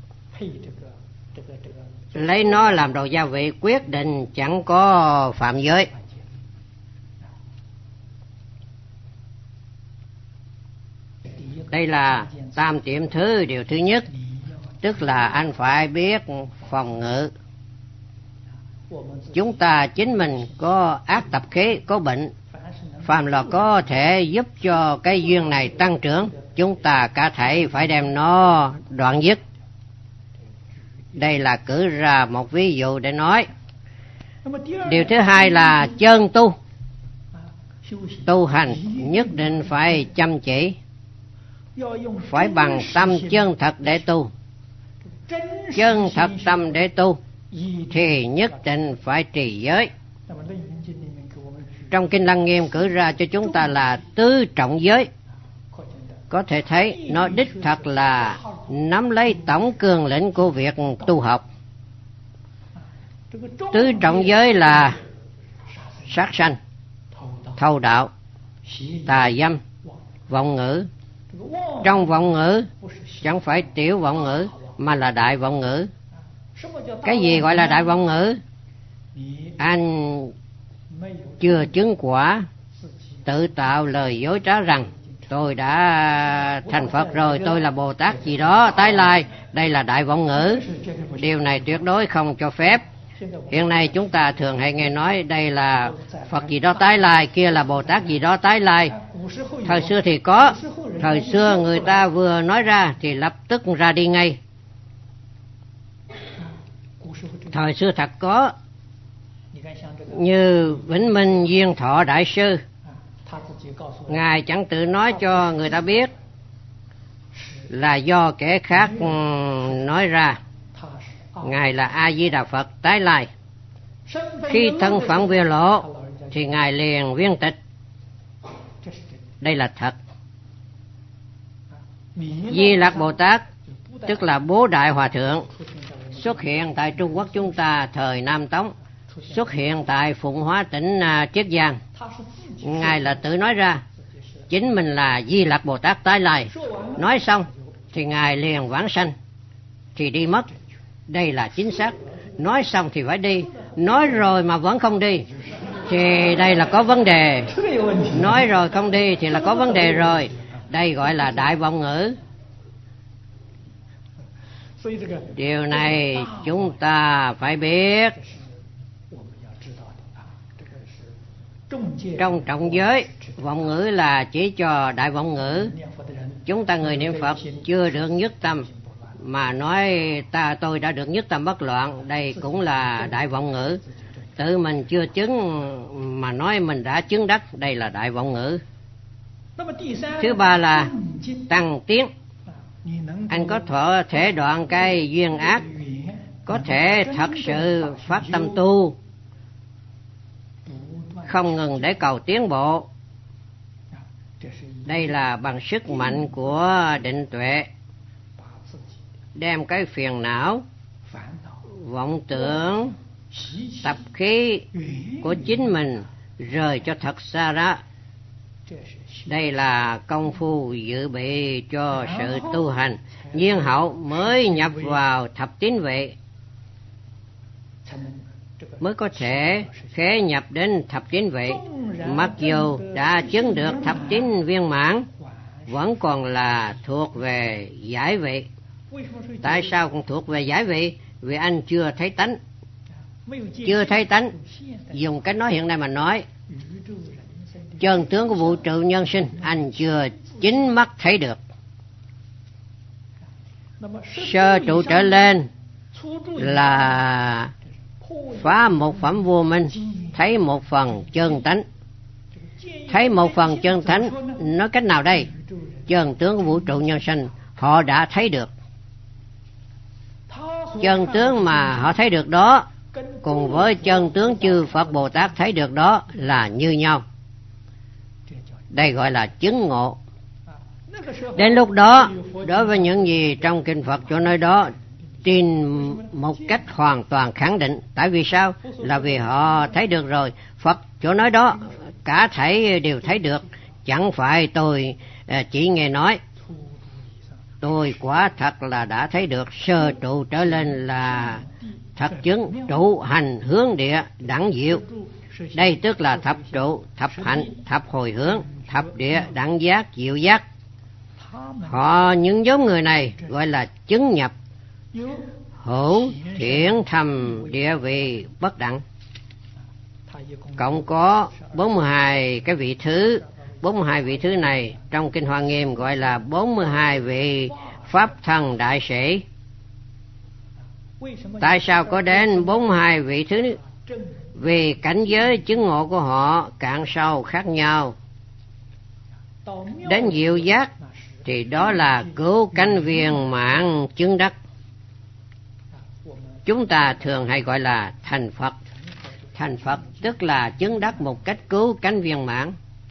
Lấy nó làm đồ gia vị quyết định chẳng có phạm giới. Đây là tam tiệm thứ. Điều thứ nhất, tức là anh phải biết phòng ngự. Chúng ta chính mình có ác tập khí, có bệnh, phàm là có thể giúp cho cái duyên này tăng trưởng, chúng ta cả thảy phải đem nó đoạn dứt. Đây là cử ra một ví dụ để nói. Điều thứ hai là chân tu hành nhất định phải chăm chỉ, phải bằng tâm chân thật để tu. Chân thật tâm để tu thì nhất định phải trì giới. Trong Kinh Lăng Nghiêm cử ra cho chúng ta là tứ trọng giới. Có thể thấy nó đích thật là nắm lấy tổng cương lĩnh của việc tu học. Tứ trọng giới là sát sanh, thâu đạo, tà dâm, vọng ngữ. Trong vọng ngữ chẳng phải tiểu vọng ngữ mà là đại vọng ngữ. Cái gì gọi là đại vọng ngữ? Anh chưa chứng quả, tự tạo lời dối trá rằng tôi đã thành Phật rồi, tôi là Bồ Tát gì đó tái lai. Đây là đại vọng ngữ. Điều này tuyệt đối không cho phép. Hiện nay chúng ta thường hay nghe nói đây là Phật gì đó tái lai, kia là Bồ Tát gì đó tái lai. Thời xưa thì có. Thời xưa người ta vừa nói ra thì lập tức ra đi ngay. Thời xưa thật có. Như Vĩnh Minh Duyên Thọ Đại Sư, Ngài chẳng tự nói cho người ta biết, là do kẻ khác nói ra. Ngài là A Di Đà Phật tái lai. Khi thân phận biểu lộ thì Ngài liền viên tịch. Đây là thật. Di Lặc Bồ Tát tức là Bố Đại Hòa Thượng, xuất hiện tại Trung Quốc chúng ta thời Nam Tống, xuất hiện tại Phụng Hóa tỉnh Chiết Giang. Ngài là tự nói ra chính mình là Di Lặc Bồ Tát tái lai. Nói xong thì Ngài liền vãng sanh, thì đi mất. Đây là chính xác. Nói xong thì phải đi, nói rồi mà vẫn không đi thì đây là có vấn đề. Nói rồi không đi thì là có vấn đề rồi. Đây gọi là đại vọng ngữ. Điều này chúng ta phải biết. Trong trọng giới, vọng ngữ là chỉ cho đại vọng ngữ. Chúng ta người niệm Phật chưa được nhất tâm mà nói tôi đã được nhất tâm bất loạn, đây cũng là đại vọng ngữ. Tự mình chưa chứng mà nói mình đã chứng đắc, đây là đại vọng ngữ. Thứ ba là tăng tiến. Anh có thể đoạn cái duyên ác, có thể thật sự phát tâm tu, không ngừng để cầu tiến bộ. Đây là bằng sức mạnh của định tuệ, đem cái phiền não, vọng tưởng, tập khí của chính mình rời cho thật xa đó. Đây là công phu dự bị cho sự tu hành, nhiên hậu mới nhập vào thập tín vị, mới có thể khế nhập đến thập tín vị. Mặc dù đã chứng được thập tín viên mãn, vẫn còn là thuộc về giải vị. Tại sao còn thuộc về giải vị? Vì anh chưa thấy tánh. Chưa thấy tánh, dùng cách nói hiện nay mà nói, chân tướng của vũ trụ nhân sinh anh chưa chính mắt thấy được. Sơ trụ trở lên là phá một phẩm vô minh, thấy một phần chân tánh. Thấy một phần chân tánh, nói cách nào đây? Chân tướng của vũ trụ nhân sinh họ đã thấy được. Chân tướng mà họ thấy được đó cùng với chân tướng chư Phật Bồ Tát thấy được đó là như nhau. Đây gọi là chứng ngộ. Đến lúc đó, đối với những gì trong kinh Phật chỗ nơi đó, tin một cách hoàn toàn khẳng định. Tại vì sao? Là vì họ thấy được rồi. Phật chỗ nói đó cả thảy đều thấy được. Chẳng phải tôi chỉ nghe nói. Tôi quả thật là đã thấy được. Sơ trụ trở lên là thật chứng trụ hành hướng địa đẳng diệu. Đây tức là thập trụ, thập hạnh, thập hồi hướng, thập địa đẳng giác, diệu giác. Họ những giống người này gọi là chứng nhập hữu thiện thầm địa vị bất đẳng. Cộng có 42 cái vị thứ. 42 vị thứ này trong kinh Hoa Nghiêm gọi là 42 vị pháp thân đại sĩ. Tại sao có đến 42 vị thứ? Vì cảnh giới chứng ngộ của họ cạn sâu khác nhau. Đến diệu giác thì đó là cứu cánh viên mãn chứng đắc. Chúng ta thường hay gọi là thành Phật. Thành Phật tức là chứng đắc một cách cứu cánh viên mãn.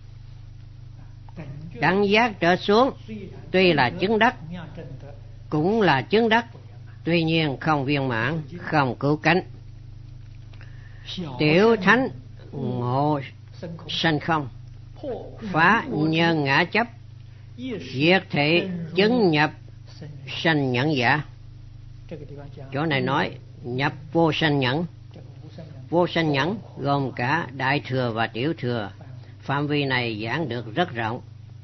Đẳng giác trở xuống tuy là chứng đắc, cũng là chứng đắc, tuy nhiên không viên mãn, không cứu cánh. Tiểu thánh ngộ sanh không, phá nhân ngã chấp, diệt thị chứng nhập sanh nhẫn giả. Chỗ này nói nhập vô sanh nhẫn. Vô sanh nhẫn gồm cả đại thừa và tiểu thừa. Phạm vi này giảng được rất rộng,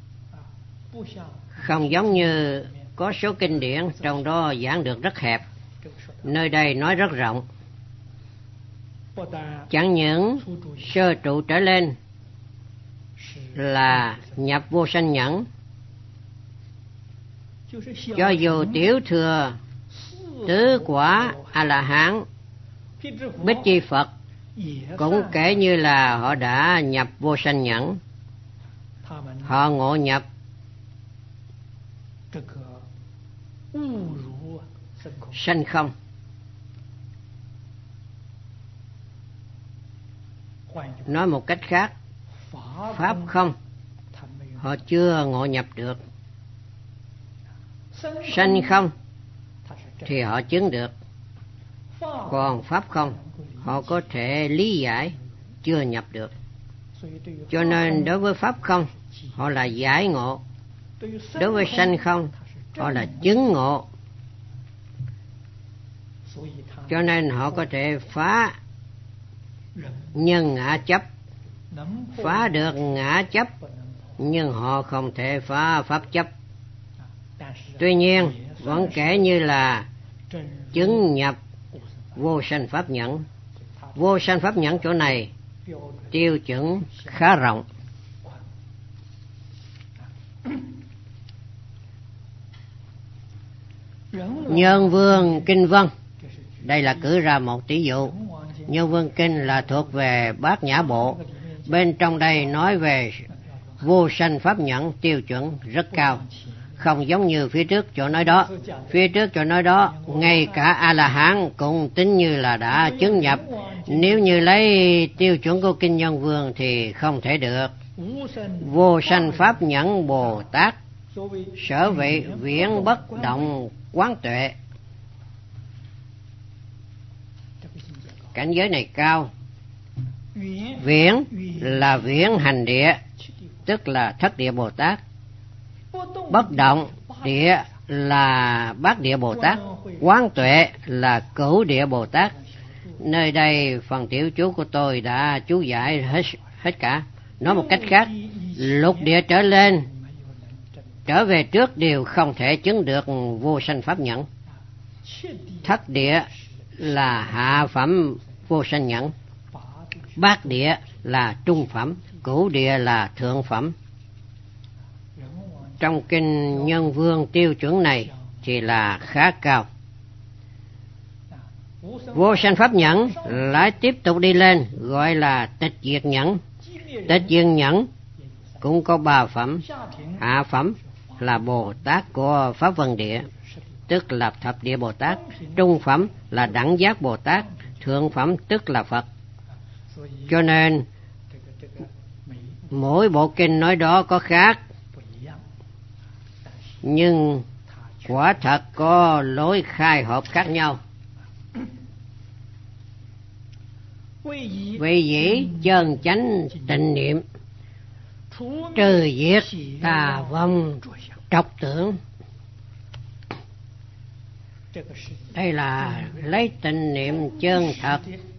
không giống như có số kinh điển trong đó giảng được rất hẹp. Nơi đây nói rất rộng. Chẳng những sơ trụ trở lên là nhập vô sanh nhẫn, cho dù tiểu thừa, tứ quả A La Hán, Bích Chi Phật cũng kể như là họ đã nhập vô sanh nhẫn. Họ ngộ nhập sanh không. Nói một cách khác, pháp không họ chưa ngộ nhập được. Sanh không thì họ chứng được. Còn pháp không họ có thể lý giải, chưa nhập được. Cho nên đối với pháp không họ là giải ngộ, đối với sanh không họ là chứng ngộ. Cho nên họ có thể phá nhân ngã chấp, phá được ngã chấp, nhưng họ không thể phá pháp chấp. Tuy nhiên vẫn kể như là chứng nhập vô sanh pháp nhẫn. Vô sanh pháp nhẫn chỗ này tiêu chuẩn khá rộng. Nhân Vương Kinh Vân, đây là cử ra một tỷ dụ. Nhân Vương Kinh là thuộc về Bát Nhã Bộ. Bên trong đây nói về vô sanh pháp nhẫn tiêu chuẩn rất cao, không giống như phía trước chỗ nói đó. Phía trước chỗ nói đó, ngay cả A-la-hán cũng tính như là đã chứng nhập. Nếu như lấy tiêu chuẩn của Kinh Nhân Vương thì không thể được. Vô sanh pháp nhẫn Bồ Tát, sở vị viễn bất động quán tuệ. Cảnh giới này cao. Viễn là viễn hành địa, tức là thất địa Bồ Tát. Bất động địa là bát địa Bồ Tát. Quán tuệ là cửu địa Bồ Tát. Nơi đây phần tiểu chú của tôi đã chú giải hết cả. Nói một cách khác, lục địa trở lên, trở về trước đều không thể chứng được vô sanh pháp nhẫn. Thất địa là hạ phẩm vô sanh nhẫn, bát địa là trung phẩm, cửu địa là thượng phẩm. Trong Kinh Nhân Vương tiêu chuẩn này thì là khá cao. Vô sanh pháp nhẫn lại tiếp tục đi lên, gọi là tịch diệt nhẫn. Tịch diệt nhẫn cũng có 3 phẩm. Hạ phẩm là Bồ Tát của Pháp Vân Địa, tức là thập địa Bồ Tát. Trung phẩm là Đẳng Giác Bồ Tát. Thượng phẩm tức là Phật. Cho nên mỗi bộ kinh nói đó có khác, nhưng quả thật có lối khai hợp khác nhau. Vì dĩ chân chánh tịnh niệm, trừ diệt tà vong trọc tưởng. Đây là lấy tịnh niệm chân thật.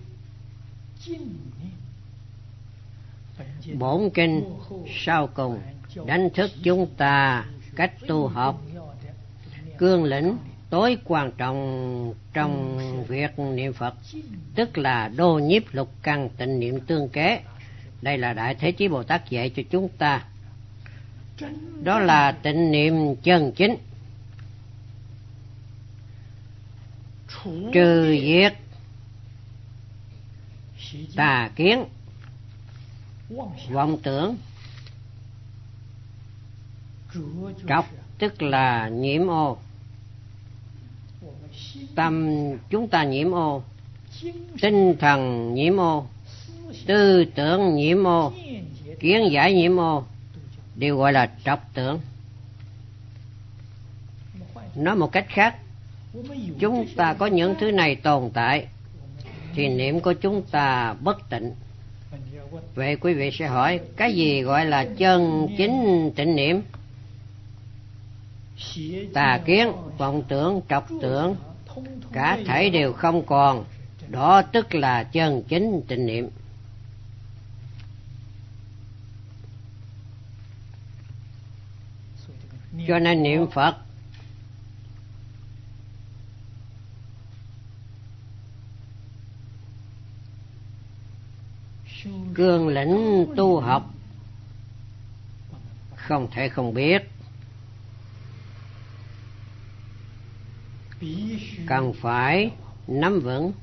Bổn kinh sau cùng đánh thức chúng ta cách tu học. Cương lĩnh tối quan trọng trong việc niệm Phật, tức là đô nhiếp lục căn tịnh niệm tương kế. Đây là Đại Thế Chí Bồ Tát dạy cho chúng ta. Đó là tịnh niệm chân chính, trừ diệt tà kiến, vọng tưởng. Trọc tức là nhiễm ô. Tâm chúng ta nhiễm ô, tinh thần nhiễm ô, tư tưởng nhiễm ô, kiến giải nhiễm ô, đều gọi là trọc tưởng. Nói một cách khác, chúng ta có những thứ này tồn tại thì niệm của chúng ta bất tịnh. Vậy quý vị sẽ hỏi, cái gì gọi là chân chính tịnh niệm? Tà kiến, vọng tưởng, trọc tưởng, cả thảy đều không còn. Đó tức là chân chính tịnh niệm. Cho nên niệm Phật cương lĩnh tu học không thể không biết, cần phải nắm vững.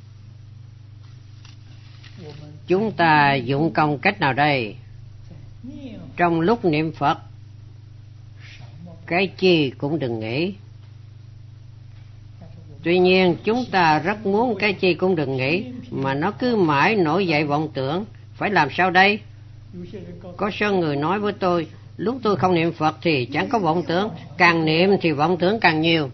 Chúng ta dụng công cách nào đây? Trong lúc niệm Phật, cái chi cũng đừng nghĩ. Tuy nhiên chúng ta rất muốn cái chi cũng đừng nghĩ, mà nó cứ mãi nổi dậy vọng tưởng. Phải làm sao đây? Có số người nói với tôi, lúc tôi không niệm Phật thì chẳng có vọng tưởng, càng niệm thì vọng tưởng càng nhiều.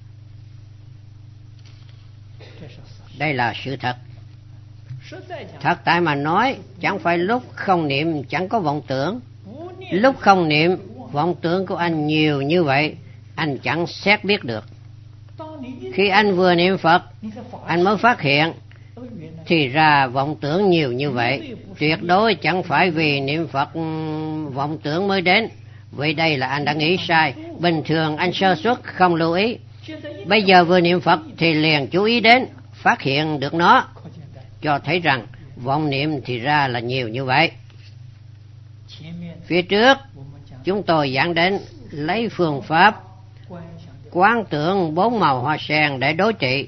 Đây là sự thật. Thật tại mà nói, chẳng phải lúc không niệm chẳng có vọng tưởng. Lúc không niệm, vọng tưởng của anh nhiều như vậy, anh chẳng xét biết được. Khi anh vừa niệm Phật, anh mới phát hiện, thì ra vọng tưởng nhiều như vậy. Tuyệt đối chẳng phải vì niệm Phật vọng tưởng mới đến. Vì đây là anh đã nghĩ sai. Bình thường anh sơ suất không lưu ý. Bây giờ vừa niệm Phật thì liền chú ý đến, phát hiện được nó, cho thấy rằng vọng niệm thì ra là nhiều như vậy. Phía trước chúng tôi giảng đến lấy phương pháp quán tưởng 4 màu hoa sen để đối trị.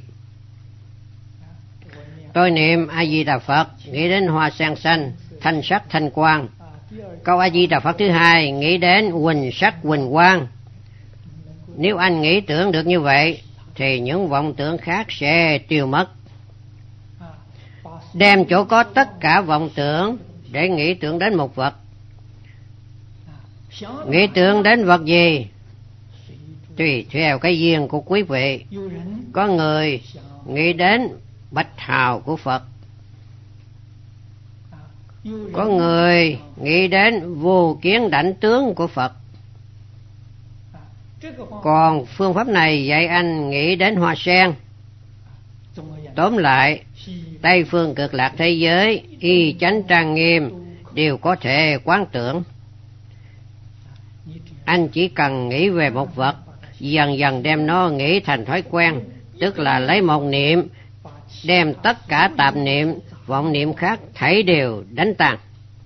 Tôi niệm A Di Đà Phật, nghĩ đến hoa sen xanh, thanh sắc thanh quang. Câu A Di Đà Phật thứ hai nghĩ đến huỳnh sắc huỳnh quang. Nếu anh nghĩ tưởng được như vậy thì những vọng tưởng khác sẽ tiêu mất. Đem chỗ có tất cả vọng tưởng để nghĩ tưởng đến một vật. Nghĩ tưởng đến vật gì tùy theo cái duyên của quý vị. Có người nghĩ đến bạch hào của Phật, có người nghĩ đến vô kiến đảnh tướng của Phật. Còn phương pháp này dạy anh nghĩ đến hoa sen. Tóm lại, Tây phương cực lạc thế giới y chánh trang nghiêm đều có thể quán tưởng. Anh chỉ cần nghĩ về một vật, dần dần đem nó nghĩ thành thói quen, tức là lấy một niệm đem tất cả tạp niệm, vọng niệm khác thảy đều đánh tan.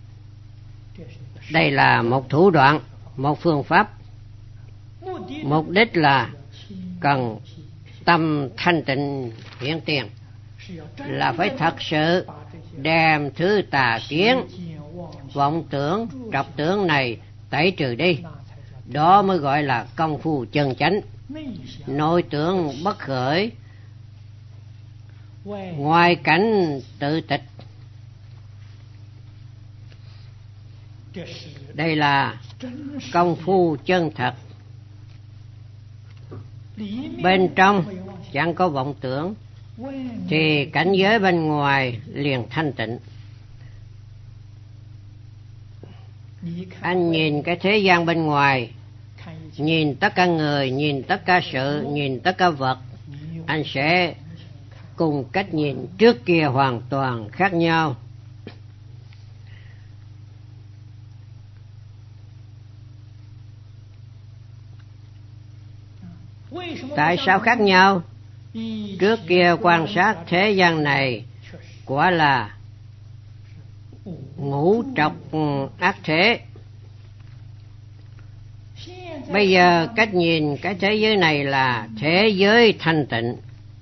Đây là một thủ đoạn, một phương pháp. Mục đích là cần tâm thanh tịnh hiện tiền, là phải thật sự đem thứ tà kiến, vọng tưởng, trọc tưởng này tẩy trừ đi. Đó mới gọi là công phu chân chánh. Nội tưởng bất khởi, ngoài cảnh tự tịch. Đây là công phu chân thật. Bên trong chẳng có vọng tưởng thì cảnh giới bên ngoài liền thanh tịnh. Anh nhìn cái thế gian bên ngoài, nhìn tất cả người, nhìn tất cả sự, nhìn tất cả vật, anh sẽ cùng cách nhìn trước kia hoàn toàn khác nhau. Tại sao khác nhau? Trước kia quan sát thế gian này quả là ngũ trọc ác thế. Bây giờ cách nhìn cái thế giới này là thế giới thanh tịnh.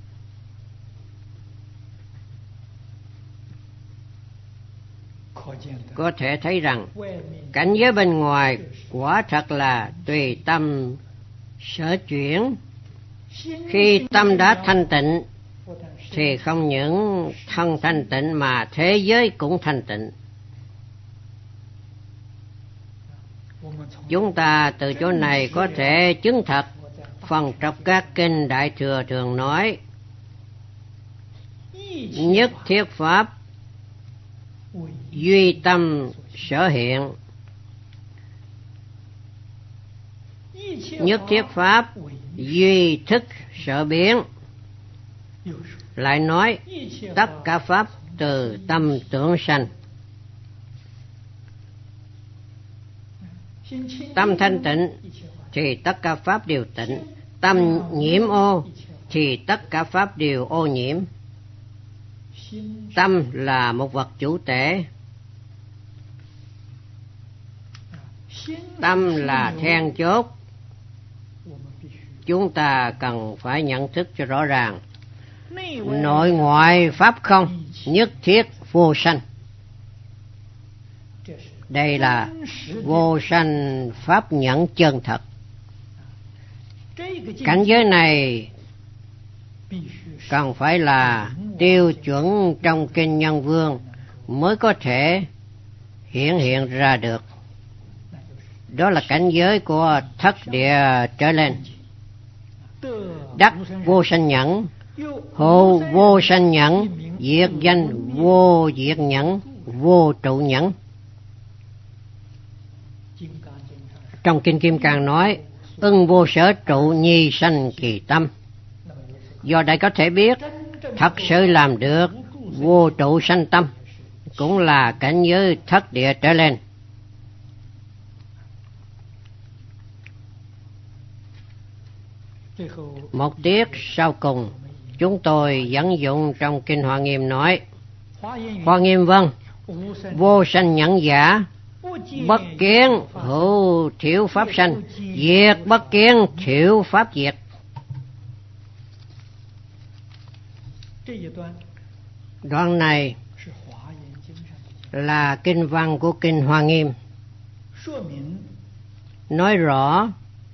Có thể thấy rằng cảnh giới bên ngoài quả thật là tùy tâm sở chuyển. Khi tâm đã thanh tịnh thì không những thân thanh tịnh mà thế giới cũng thanh tịnh. Chúng ta từ chỗ này có thể chứng thật phần trong các kinh Đại Thừa thường nói: nhất thiết pháp duy tâm sở hiện, nhất thiết pháp duy thức sở biến. Lại nói tất cả pháp từ tâm tưởng sanh. Tâm thanh tịnh thì tất cả pháp đều tịnh. Tâm nhiễm ô thì tất cả pháp đều ô nhiễm. Tâm là một vật chủ thể. Tâm là then chốt. Chúng ta cần phải nhận thức cho rõ ràng. Nội ngoại pháp không, nhất thiết vô sanh. Đây là vô sanh pháp nhẫn chân thật. Cảnh giới này cần phải là tiêu chuẩn trong kinh Nhân Vương mới có thể hiện ra được. Đó là cảnh giới của thất địa trở lên. Đắc vô sanh nhẫn, hộ vô sanh nhẫn, diệt danh vô diệt nhẫn, vô trụ nhẫn. Trong kinh Kim Cang nói: ưng vô sở trụ nhi sanh kỳ tâm. Do đây có thể biết thật sự làm được vô trụ sanh tâm cũng là cảnh giới thất địa trở lên. Một tiết sau cùng chúng tôi dẫn dụng trong kinh Hoa Nghiêm nói: Hoa Nghiêm vâng, vô sanh nhẫn giả, bất kiến hữu thiểu pháp sanh, diệt bất kiến thiểu pháp diệt. Đoạn này là kinh văn của Kinh Hoa Nghiêm, nói rõ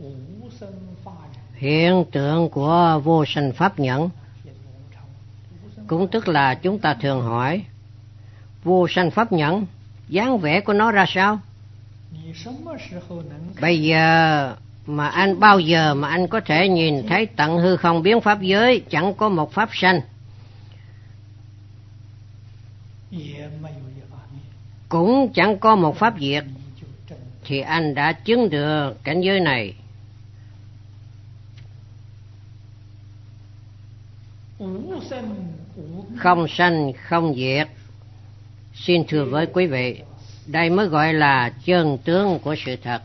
hiện tượng của vô sanh pháp nhẫn. Cũng tức là chúng ta thường hỏi vô sanh pháp nhẫn, dáng vẻ của nó ra sao? Bây giờ mà anh, bao giờ mà anh có thể nhìn thấy tận hư không biến pháp giới chẳng có một pháp sanh, cũng chẳng có một pháp diệt, thì anh đã chứng được cảnh giới này. Không sanh không diệt. Xin thưa với quý vị, đây mới gọi là chân tướng của sự thật.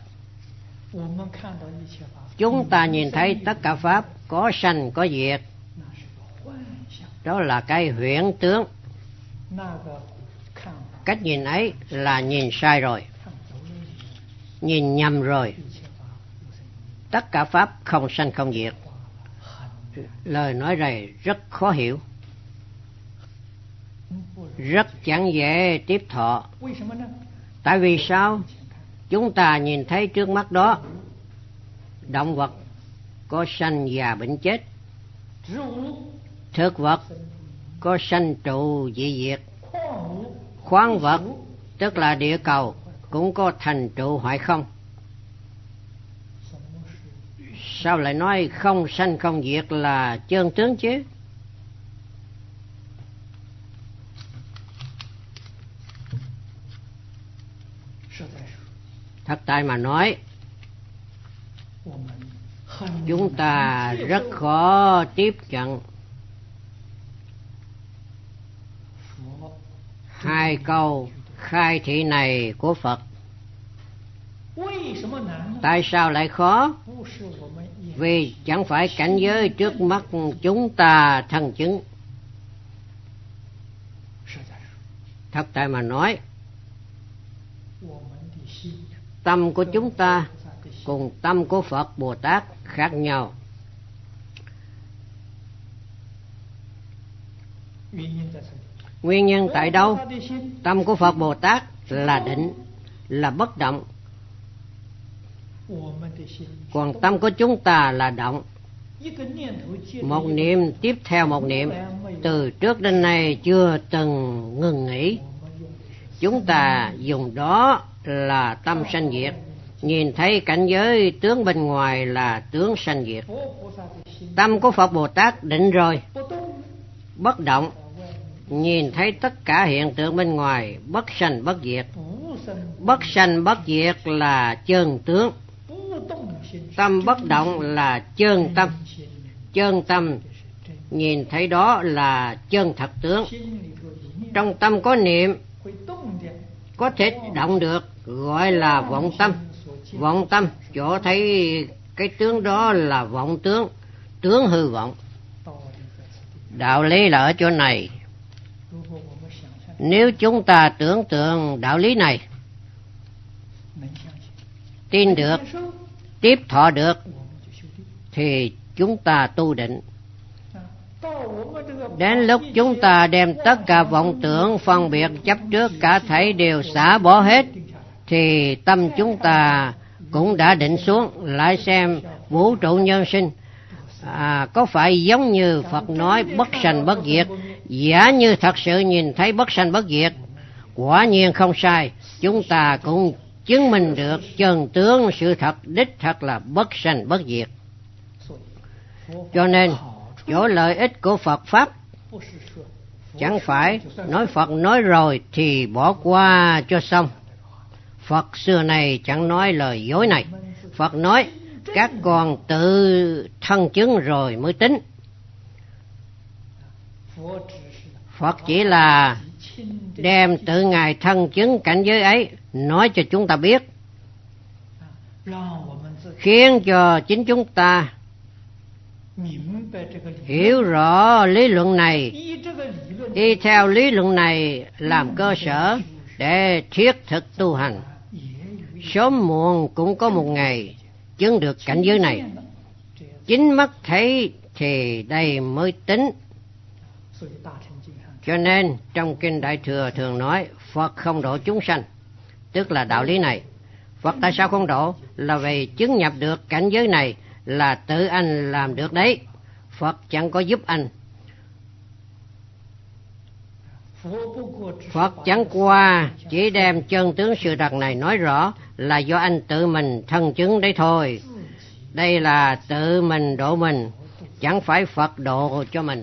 Chúng ta nhìn thấy tất cả pháp có sanh có diệt, đó là cái huyễn tướng. Cách nhìn ấy là nhìn sai rồi, nhìn nhầm rồi. Tất cả pháp không sanh không diệt. Lời nói này rất khó hiểu, rất chẳng dễ tiếp thọ. Tại vì sao? Chúng ta nhìn thấy trước mắt đó, động vật có sanh già bệnh chết, thực vật có sanh trụ dị diệt, khoáng vật tức là địa cầu cũng có thành trụ hoại không. Sao lại nói không sanh không diệt là chân tướng chứ? Thật tại mà nói, chúng ta rất khó tiếp nhận hai câu khai thị này của Phật. Tại sao lại khó? Vì chẳng phải cảnh giới trước mắt chúng ta thân chứng. Thật tại mà nói, tâm của chúng ta cùng tâm của Phật Bồ Tát khác nhau. Nguyên nhân tại đâu? Tâm của Phật Bồ Tát là định, là bất động. Còn tâm của chúng ta là động. Một niệm tiếp theo một niệm, từ trước đến nay chưa từng ngừng nghỉ. Chúng ta dùng đó là tâm sanh diệt. Nhìn thấy cảnh giới tướng bên ngoài là tướng sanh diệt. Tâm của Phật Bồ Tát định rồi, bất động. Nhìn thấy tất cả hiện tượng bên ngoài bất sanh bất diệt. Bất sanh bất diệt là chân tướng. Tâm bất động là chân tâm. Chân tâm nhìn thấy đó là chân thật tướng. Trong tâm có niệm, có thể động được, gọi là vọng tâm. Vọng tâm chỗ thấy cái tướng đó là vọng tướng, tướng hư vọng. Đạo lý là ở chỗ này. Nếu chúng ta tưởng tượng đạo lý này, tin được, tiếp thọ được, thì chúng ta tu định. Đến lúc chúng ta đem tất cả vọng tưởng, phân biệt, chấp trước cả thảy đều xả bỏ hết, thì tâm chúng ta cũng đã định xuống. Lại xem vũ trụ nhân sinh, có phải giống như Phật nói bất sanh bất diệt? Giả như thật sự nhìn thấy bất sanh bất diệt, quả nhiên không sai. Chúng ta cũng chứng minh được chân tướng sự thật, đích thật là bất sanh bất diệt. Cho nên chỗ lợi ích của Phật Pháp chẳng phải nói Phật nói rồi thì bỏ qua cho xong. Phật xưa này chẳng nói lời dối này. Phật nói các con tự thân chứng rồi mới tính. Phật chỉ là đem tự Ngài thân chứng cảnh giới ấy nói cho chúng ta biết, khiến cho chính chúng ta hiểu rõ lý luận này, đi theo lý luận này làm cơ sở để thiết thực tu hành. Sớm muộn cũng có một ngày chứng được cảnh giới này. Chính mắt thấy thì đây mới tính. Cho nên trong Kinh Đại Thừa thường nói Phật không độ chúng sanh, tức là đạo lý này. Phật tại sao không độ? Là vì chứng nhập được cảnh giới này là tự anh làm được đấy. Phật chẳng có giúp anh. Phật chẳng qua chỉ đem chân tướng sự thật này nói rõ là do anh tự mình thân chứng đấy thôi. Đây là tự mình độ mình, chẳng phải Phật độ cho mình.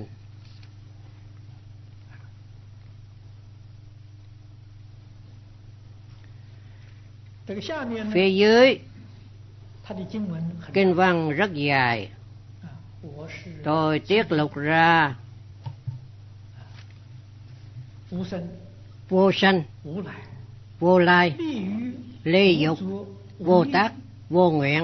Phía dưới kinh văn rất dài, tôi tiết lục ra vô sanh, vô lai, ly dục, vô tác, vô nguyện.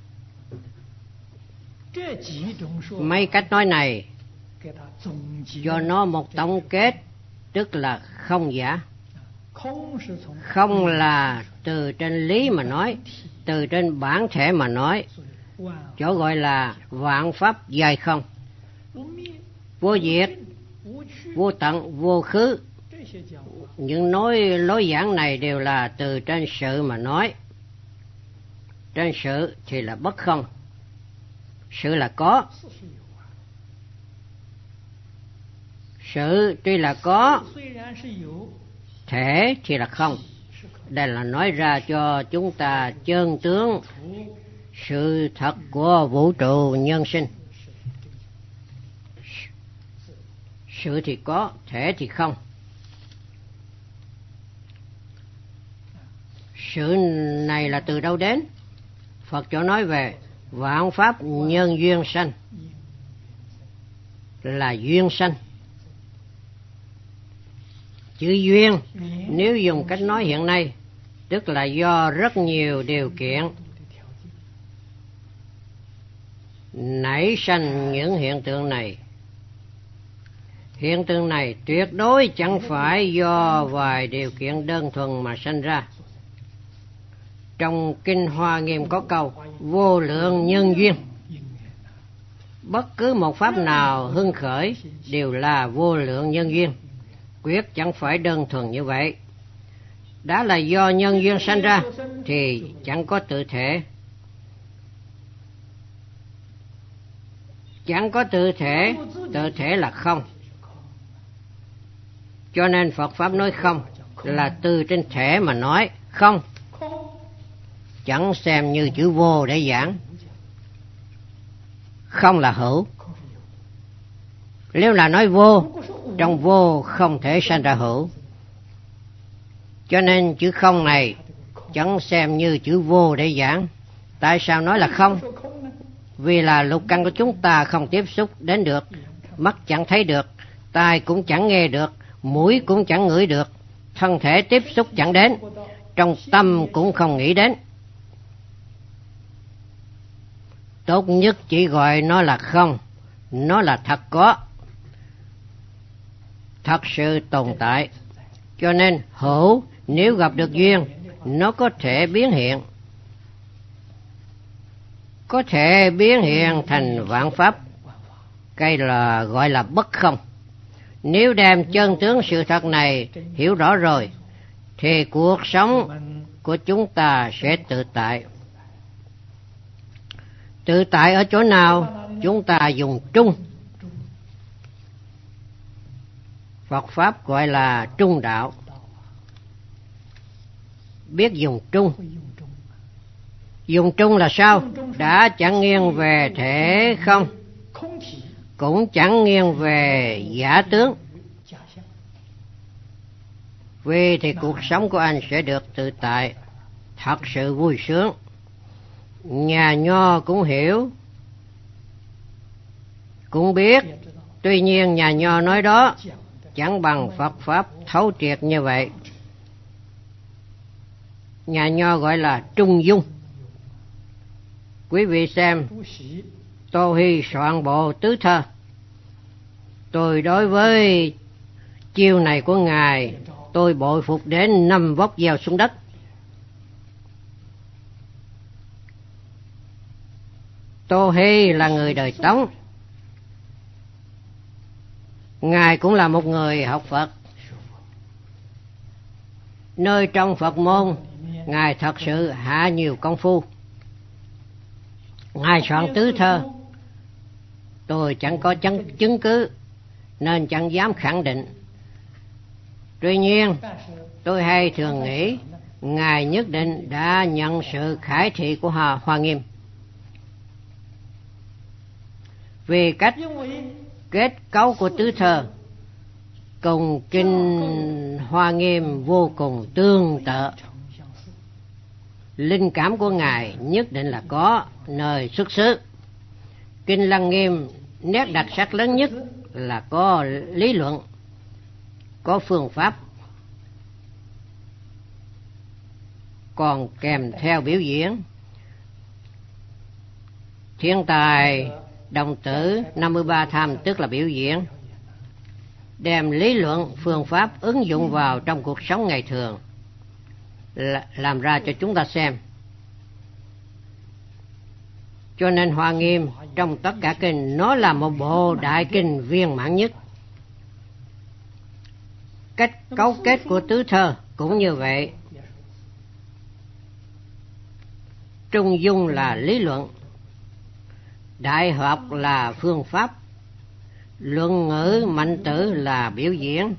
Mấy cách nói này cho nó một tổng kết, tức là không giả. Không là từ trên lý mà nói, từ trên bản thể mà nói, chỗ gọi là vạn pháp dài không, vô diệt, vô tận, vô khứ. Những lối giảng này đều là từ trên sự mà nói. Trên sự thì là bất không, sự là có. Sự tuy là có, thể thì là không. Đây là nói ra cho chúng ta chân tướng sự thật của vũ trụ nhân sinh. Sự thì có, thể thì không. Sự này là từ đâu đến? Phật chỗ nói về vạn pháp nhân duyên sanh, là duyên sanh. Chữ duyên nếu dùng cách nói hiện nay, tức là do rất nhiều điều kiện nảy sanh những hiện tượng này. Hiện tượng này tuyệt đối chẳng phải do vài điều kiện đơn thuần mà sanh ra. Trong Kinh Hoa Nghiêm có câu vô lượng nhân duyên. Bất cứ một pháp nào hưng khởi đều là vô lượng nhân duyên, quyết chẳng phải đơn thuần như vậy. Đã là do nhân duyên sanh ra thì chẳng có tự thể. Chẳng có tự thể là không. Cho nên Phật Pháp nói không là từ trên thể mà nói. Không chẳng xem như chữ vô để giảng. Không là hữu. Nếu là nói vô, trong vô không thể sanh ra hữu. Cho nên chữ không này chẳng xem như chữ vô để giảng. Tại sao nói là không? Vì là lục căn của chúng ta không tiếp xúc đến được. Mắt chẳng thấy được, tai cũng chẳng nghe được, mũi cũng chẳng ngửi được, thân thể tiếp xúc chẳng đến, trong tâm cũng không nghĩ đến. Tốt nhất chỉ gọi nó là không. Nó là thật có, thật sự tồn tại. Cho nên hữu nếu gặp được duyên, nó có thể biến hiện, có thể biến hiện thành vạn pháp. Cái là gọi là bất không. Nếu đem chân tướng sự thật này hiểu rõ rồi, thì cuộc sống của chúng ta sẽ tự tại. Tự tại ở chỗ nào? Chúng ta dùng trung. Phật Pháp gọi là trung đạo. Biết dùng trung. Dùng trung là sao? Đã chẳng nghiêng về thể không, cũng chẳng nghiêng về giả tướng. Vì thì cuộc sống của anh sẽ được tự tại, thật sự vui sướng. Nhà nho cũng hiểu, cũng biết. Tuy nhiên nhà nho nói đó chẳng bằng Phật Pháp thấu triệt như vậy. Nhà nho gọi là trung dung. Quý vị xem Tô Hy soạn bộ tứ thơ. Tôi đối với chiêu này của Ngài, tôi bội phục đến 5 vóc gieo xuống đất. Tô Hy là người đời Tống. Ngài cũng là một người học Phật. Nơi trong Phật môn, Ngài thật sự hạ nhiều công phu. Ngài soạn tứ thơ, tôi chẳng có chứng cứ nên chẳng dám khẳng định. Tuy nhiên, tôi hay thường nghĩ Ngài nhất định đã nhận sự khải thị của Hoa Nghiêm. Vì cách kết cấu của tứ thơ cùng kinh Hoa Nghiêm vô cùng tương tự, linh cảm của Ngài nhất định là có nơi xuất xứ. Kinh Lăng Nghiêm nét đặc sắc lớn nhất là có lý luận, có phương pháp, còn kèm theo biểu diễn. Thiên tài đồng tử 53 tham tức là biểu diễn, đem lý luận, phương pháp ứng dụng vào trong cuộc sống ngày thường, làm ra cho chúng ta xem. Cho nên Hoa Nghiêm trong tất cả kinh nó là một bộ đại kinh viên mãn nhất. Cách cấu kết của tứ thơ cũng như vậy. Trung dung là lý luận, đại học là phương pháp, luận ngữ mạnh tử là biểu diễn.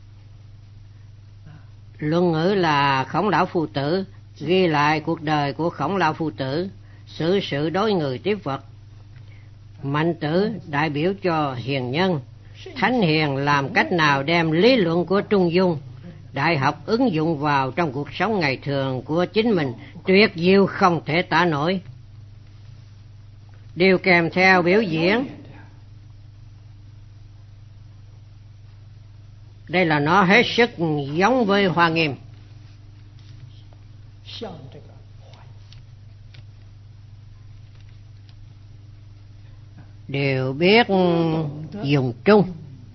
Luận ngữ là Khổng Lão Phu Tử ghi lại cuộc đời của Khổng Lão Phu Tử, xử sự đối người tiếp vật. Mạnh tử đại biểu cho hiền nhân, thánh hiền làm cách nào đem lý luận của trung dung, đại học ứng dụng vào trong cuộc sống ngày thường của chính mình, tuyệt diệu không thể tả nổi. Điều kèm theo biểu diễn. Đây là nó hết sức giống với Hoa Nghiêm. Đều biết dùng trung.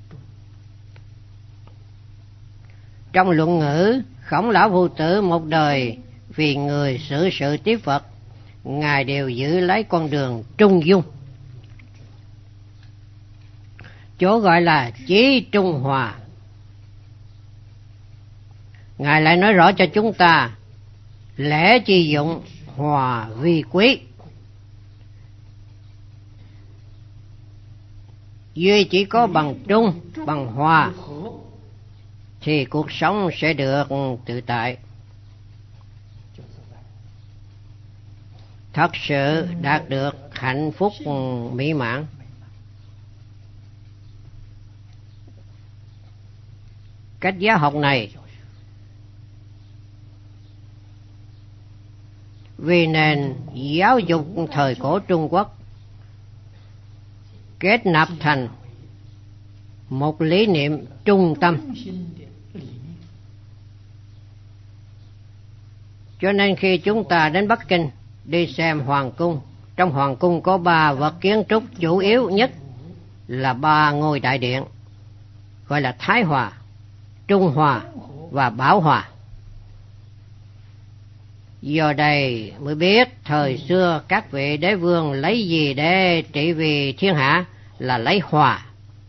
Trong luận ngữ, Khổng Lão Phu Tử một đời vì người xử sự tiếp Phật, Ngài đều giữ lấy con đường trung dung. Chỗ gọi là chí trung hòa. Ngài lại nói rõ cho chúng ta lẽ chi dụng, hòa vi quý. Duy chỉ có bằng trung, bằng hòa thì cuộc sống sẽ được tự tại. Thật sự đạt được hạnh phúc mỹ mãn. Cách giáo học này vì nền giáo dục thời cổ Trung Quốc kết nạp thành một lý niệm trung tâm. Cho nên khi chúng ta đến Bắc Kinh đi xem hoàng cung, trong hoàng cung có 3 vật kiến trúc chủ yếu nhất là 3 ngôi đại điện, gọi là Thái Hòa, Trung Hòa và Bảo Hòa. Do đây mới biết thời xưa các vị đế vương lấy gì để trị vì thiên hạ, là lấy hòa.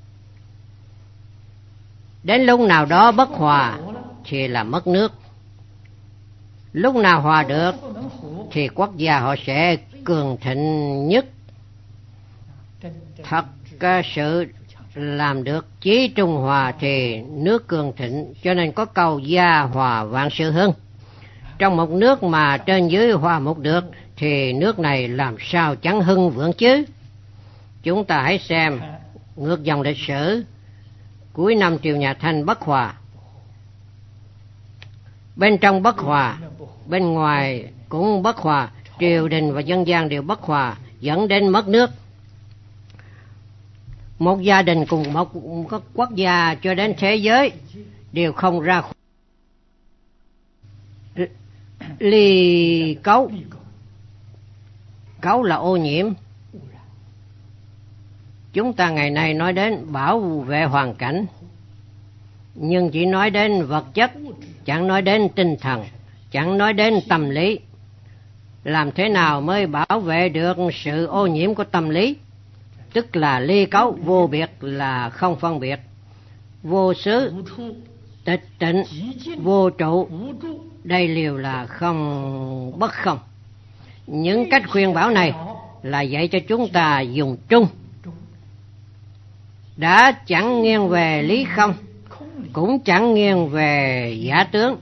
Đến lúc nào đó bất hòa thì là mất nước. Lúc nào hòa được thì quốc gia họ sẽ cường thịnh nhất. Thật sự làm được chí trung hòa thì nước cường thịnh. Cho nên có câu gia hòa vạn sự hưng. Trong một nước mà trên dưới hòa một được thì nước này làm sao chẳng hưng vượng chứ. Chúng ta hãy xem ngược dòng lịch sử. Cuối năm triều nhà Thanh bất hòa, bên trong bất hòa, bên ngoài cũng bất hòa, triều đình và dân gian đều bất hòa, dẫn đến mất nước. Một gia đình cùng một quốc gia cho đến thế giới đều không ra ly cấu. Cấu là ô nhiễm. Chúng ta ngày nay nói đến bảo vệ hoàn cảnh, nhưng chỉ nói đến vật chất, chẳng nói đến tinh thần, chẳng nói đến tâm lý. Làm thế nào mới bảo vệ được sự ô nhiễm của tâm lý? Tức là ly cấu vô biệt là không phân biệt. vô xứ, tịch tịnh, vô trụ, đây đều là không bất không. Những cách khuyên bảo này là dạy cho chúng ta dùng trung, đã chẳng nghiêng về lý không, cũng chẳng nghiêng về giả tướng.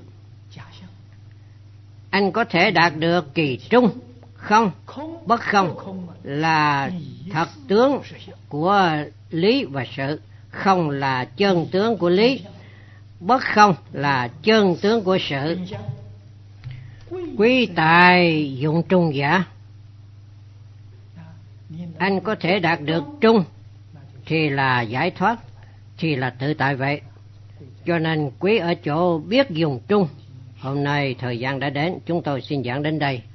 Anh có thể đạt được kỳ trung, không, bất không là thật tướng của lý và sự, không là chân tướng của lý, bất không là chân tướng của sự. Quý tài dụng trung giả, anh có thể đạt được trung thì là giải thoát, thì là tự tại vậy. Cho nên quý ở chỗ biết dùng trung. Hôm nay thời gian đã đến, chúng tôi xin giảng đến đây.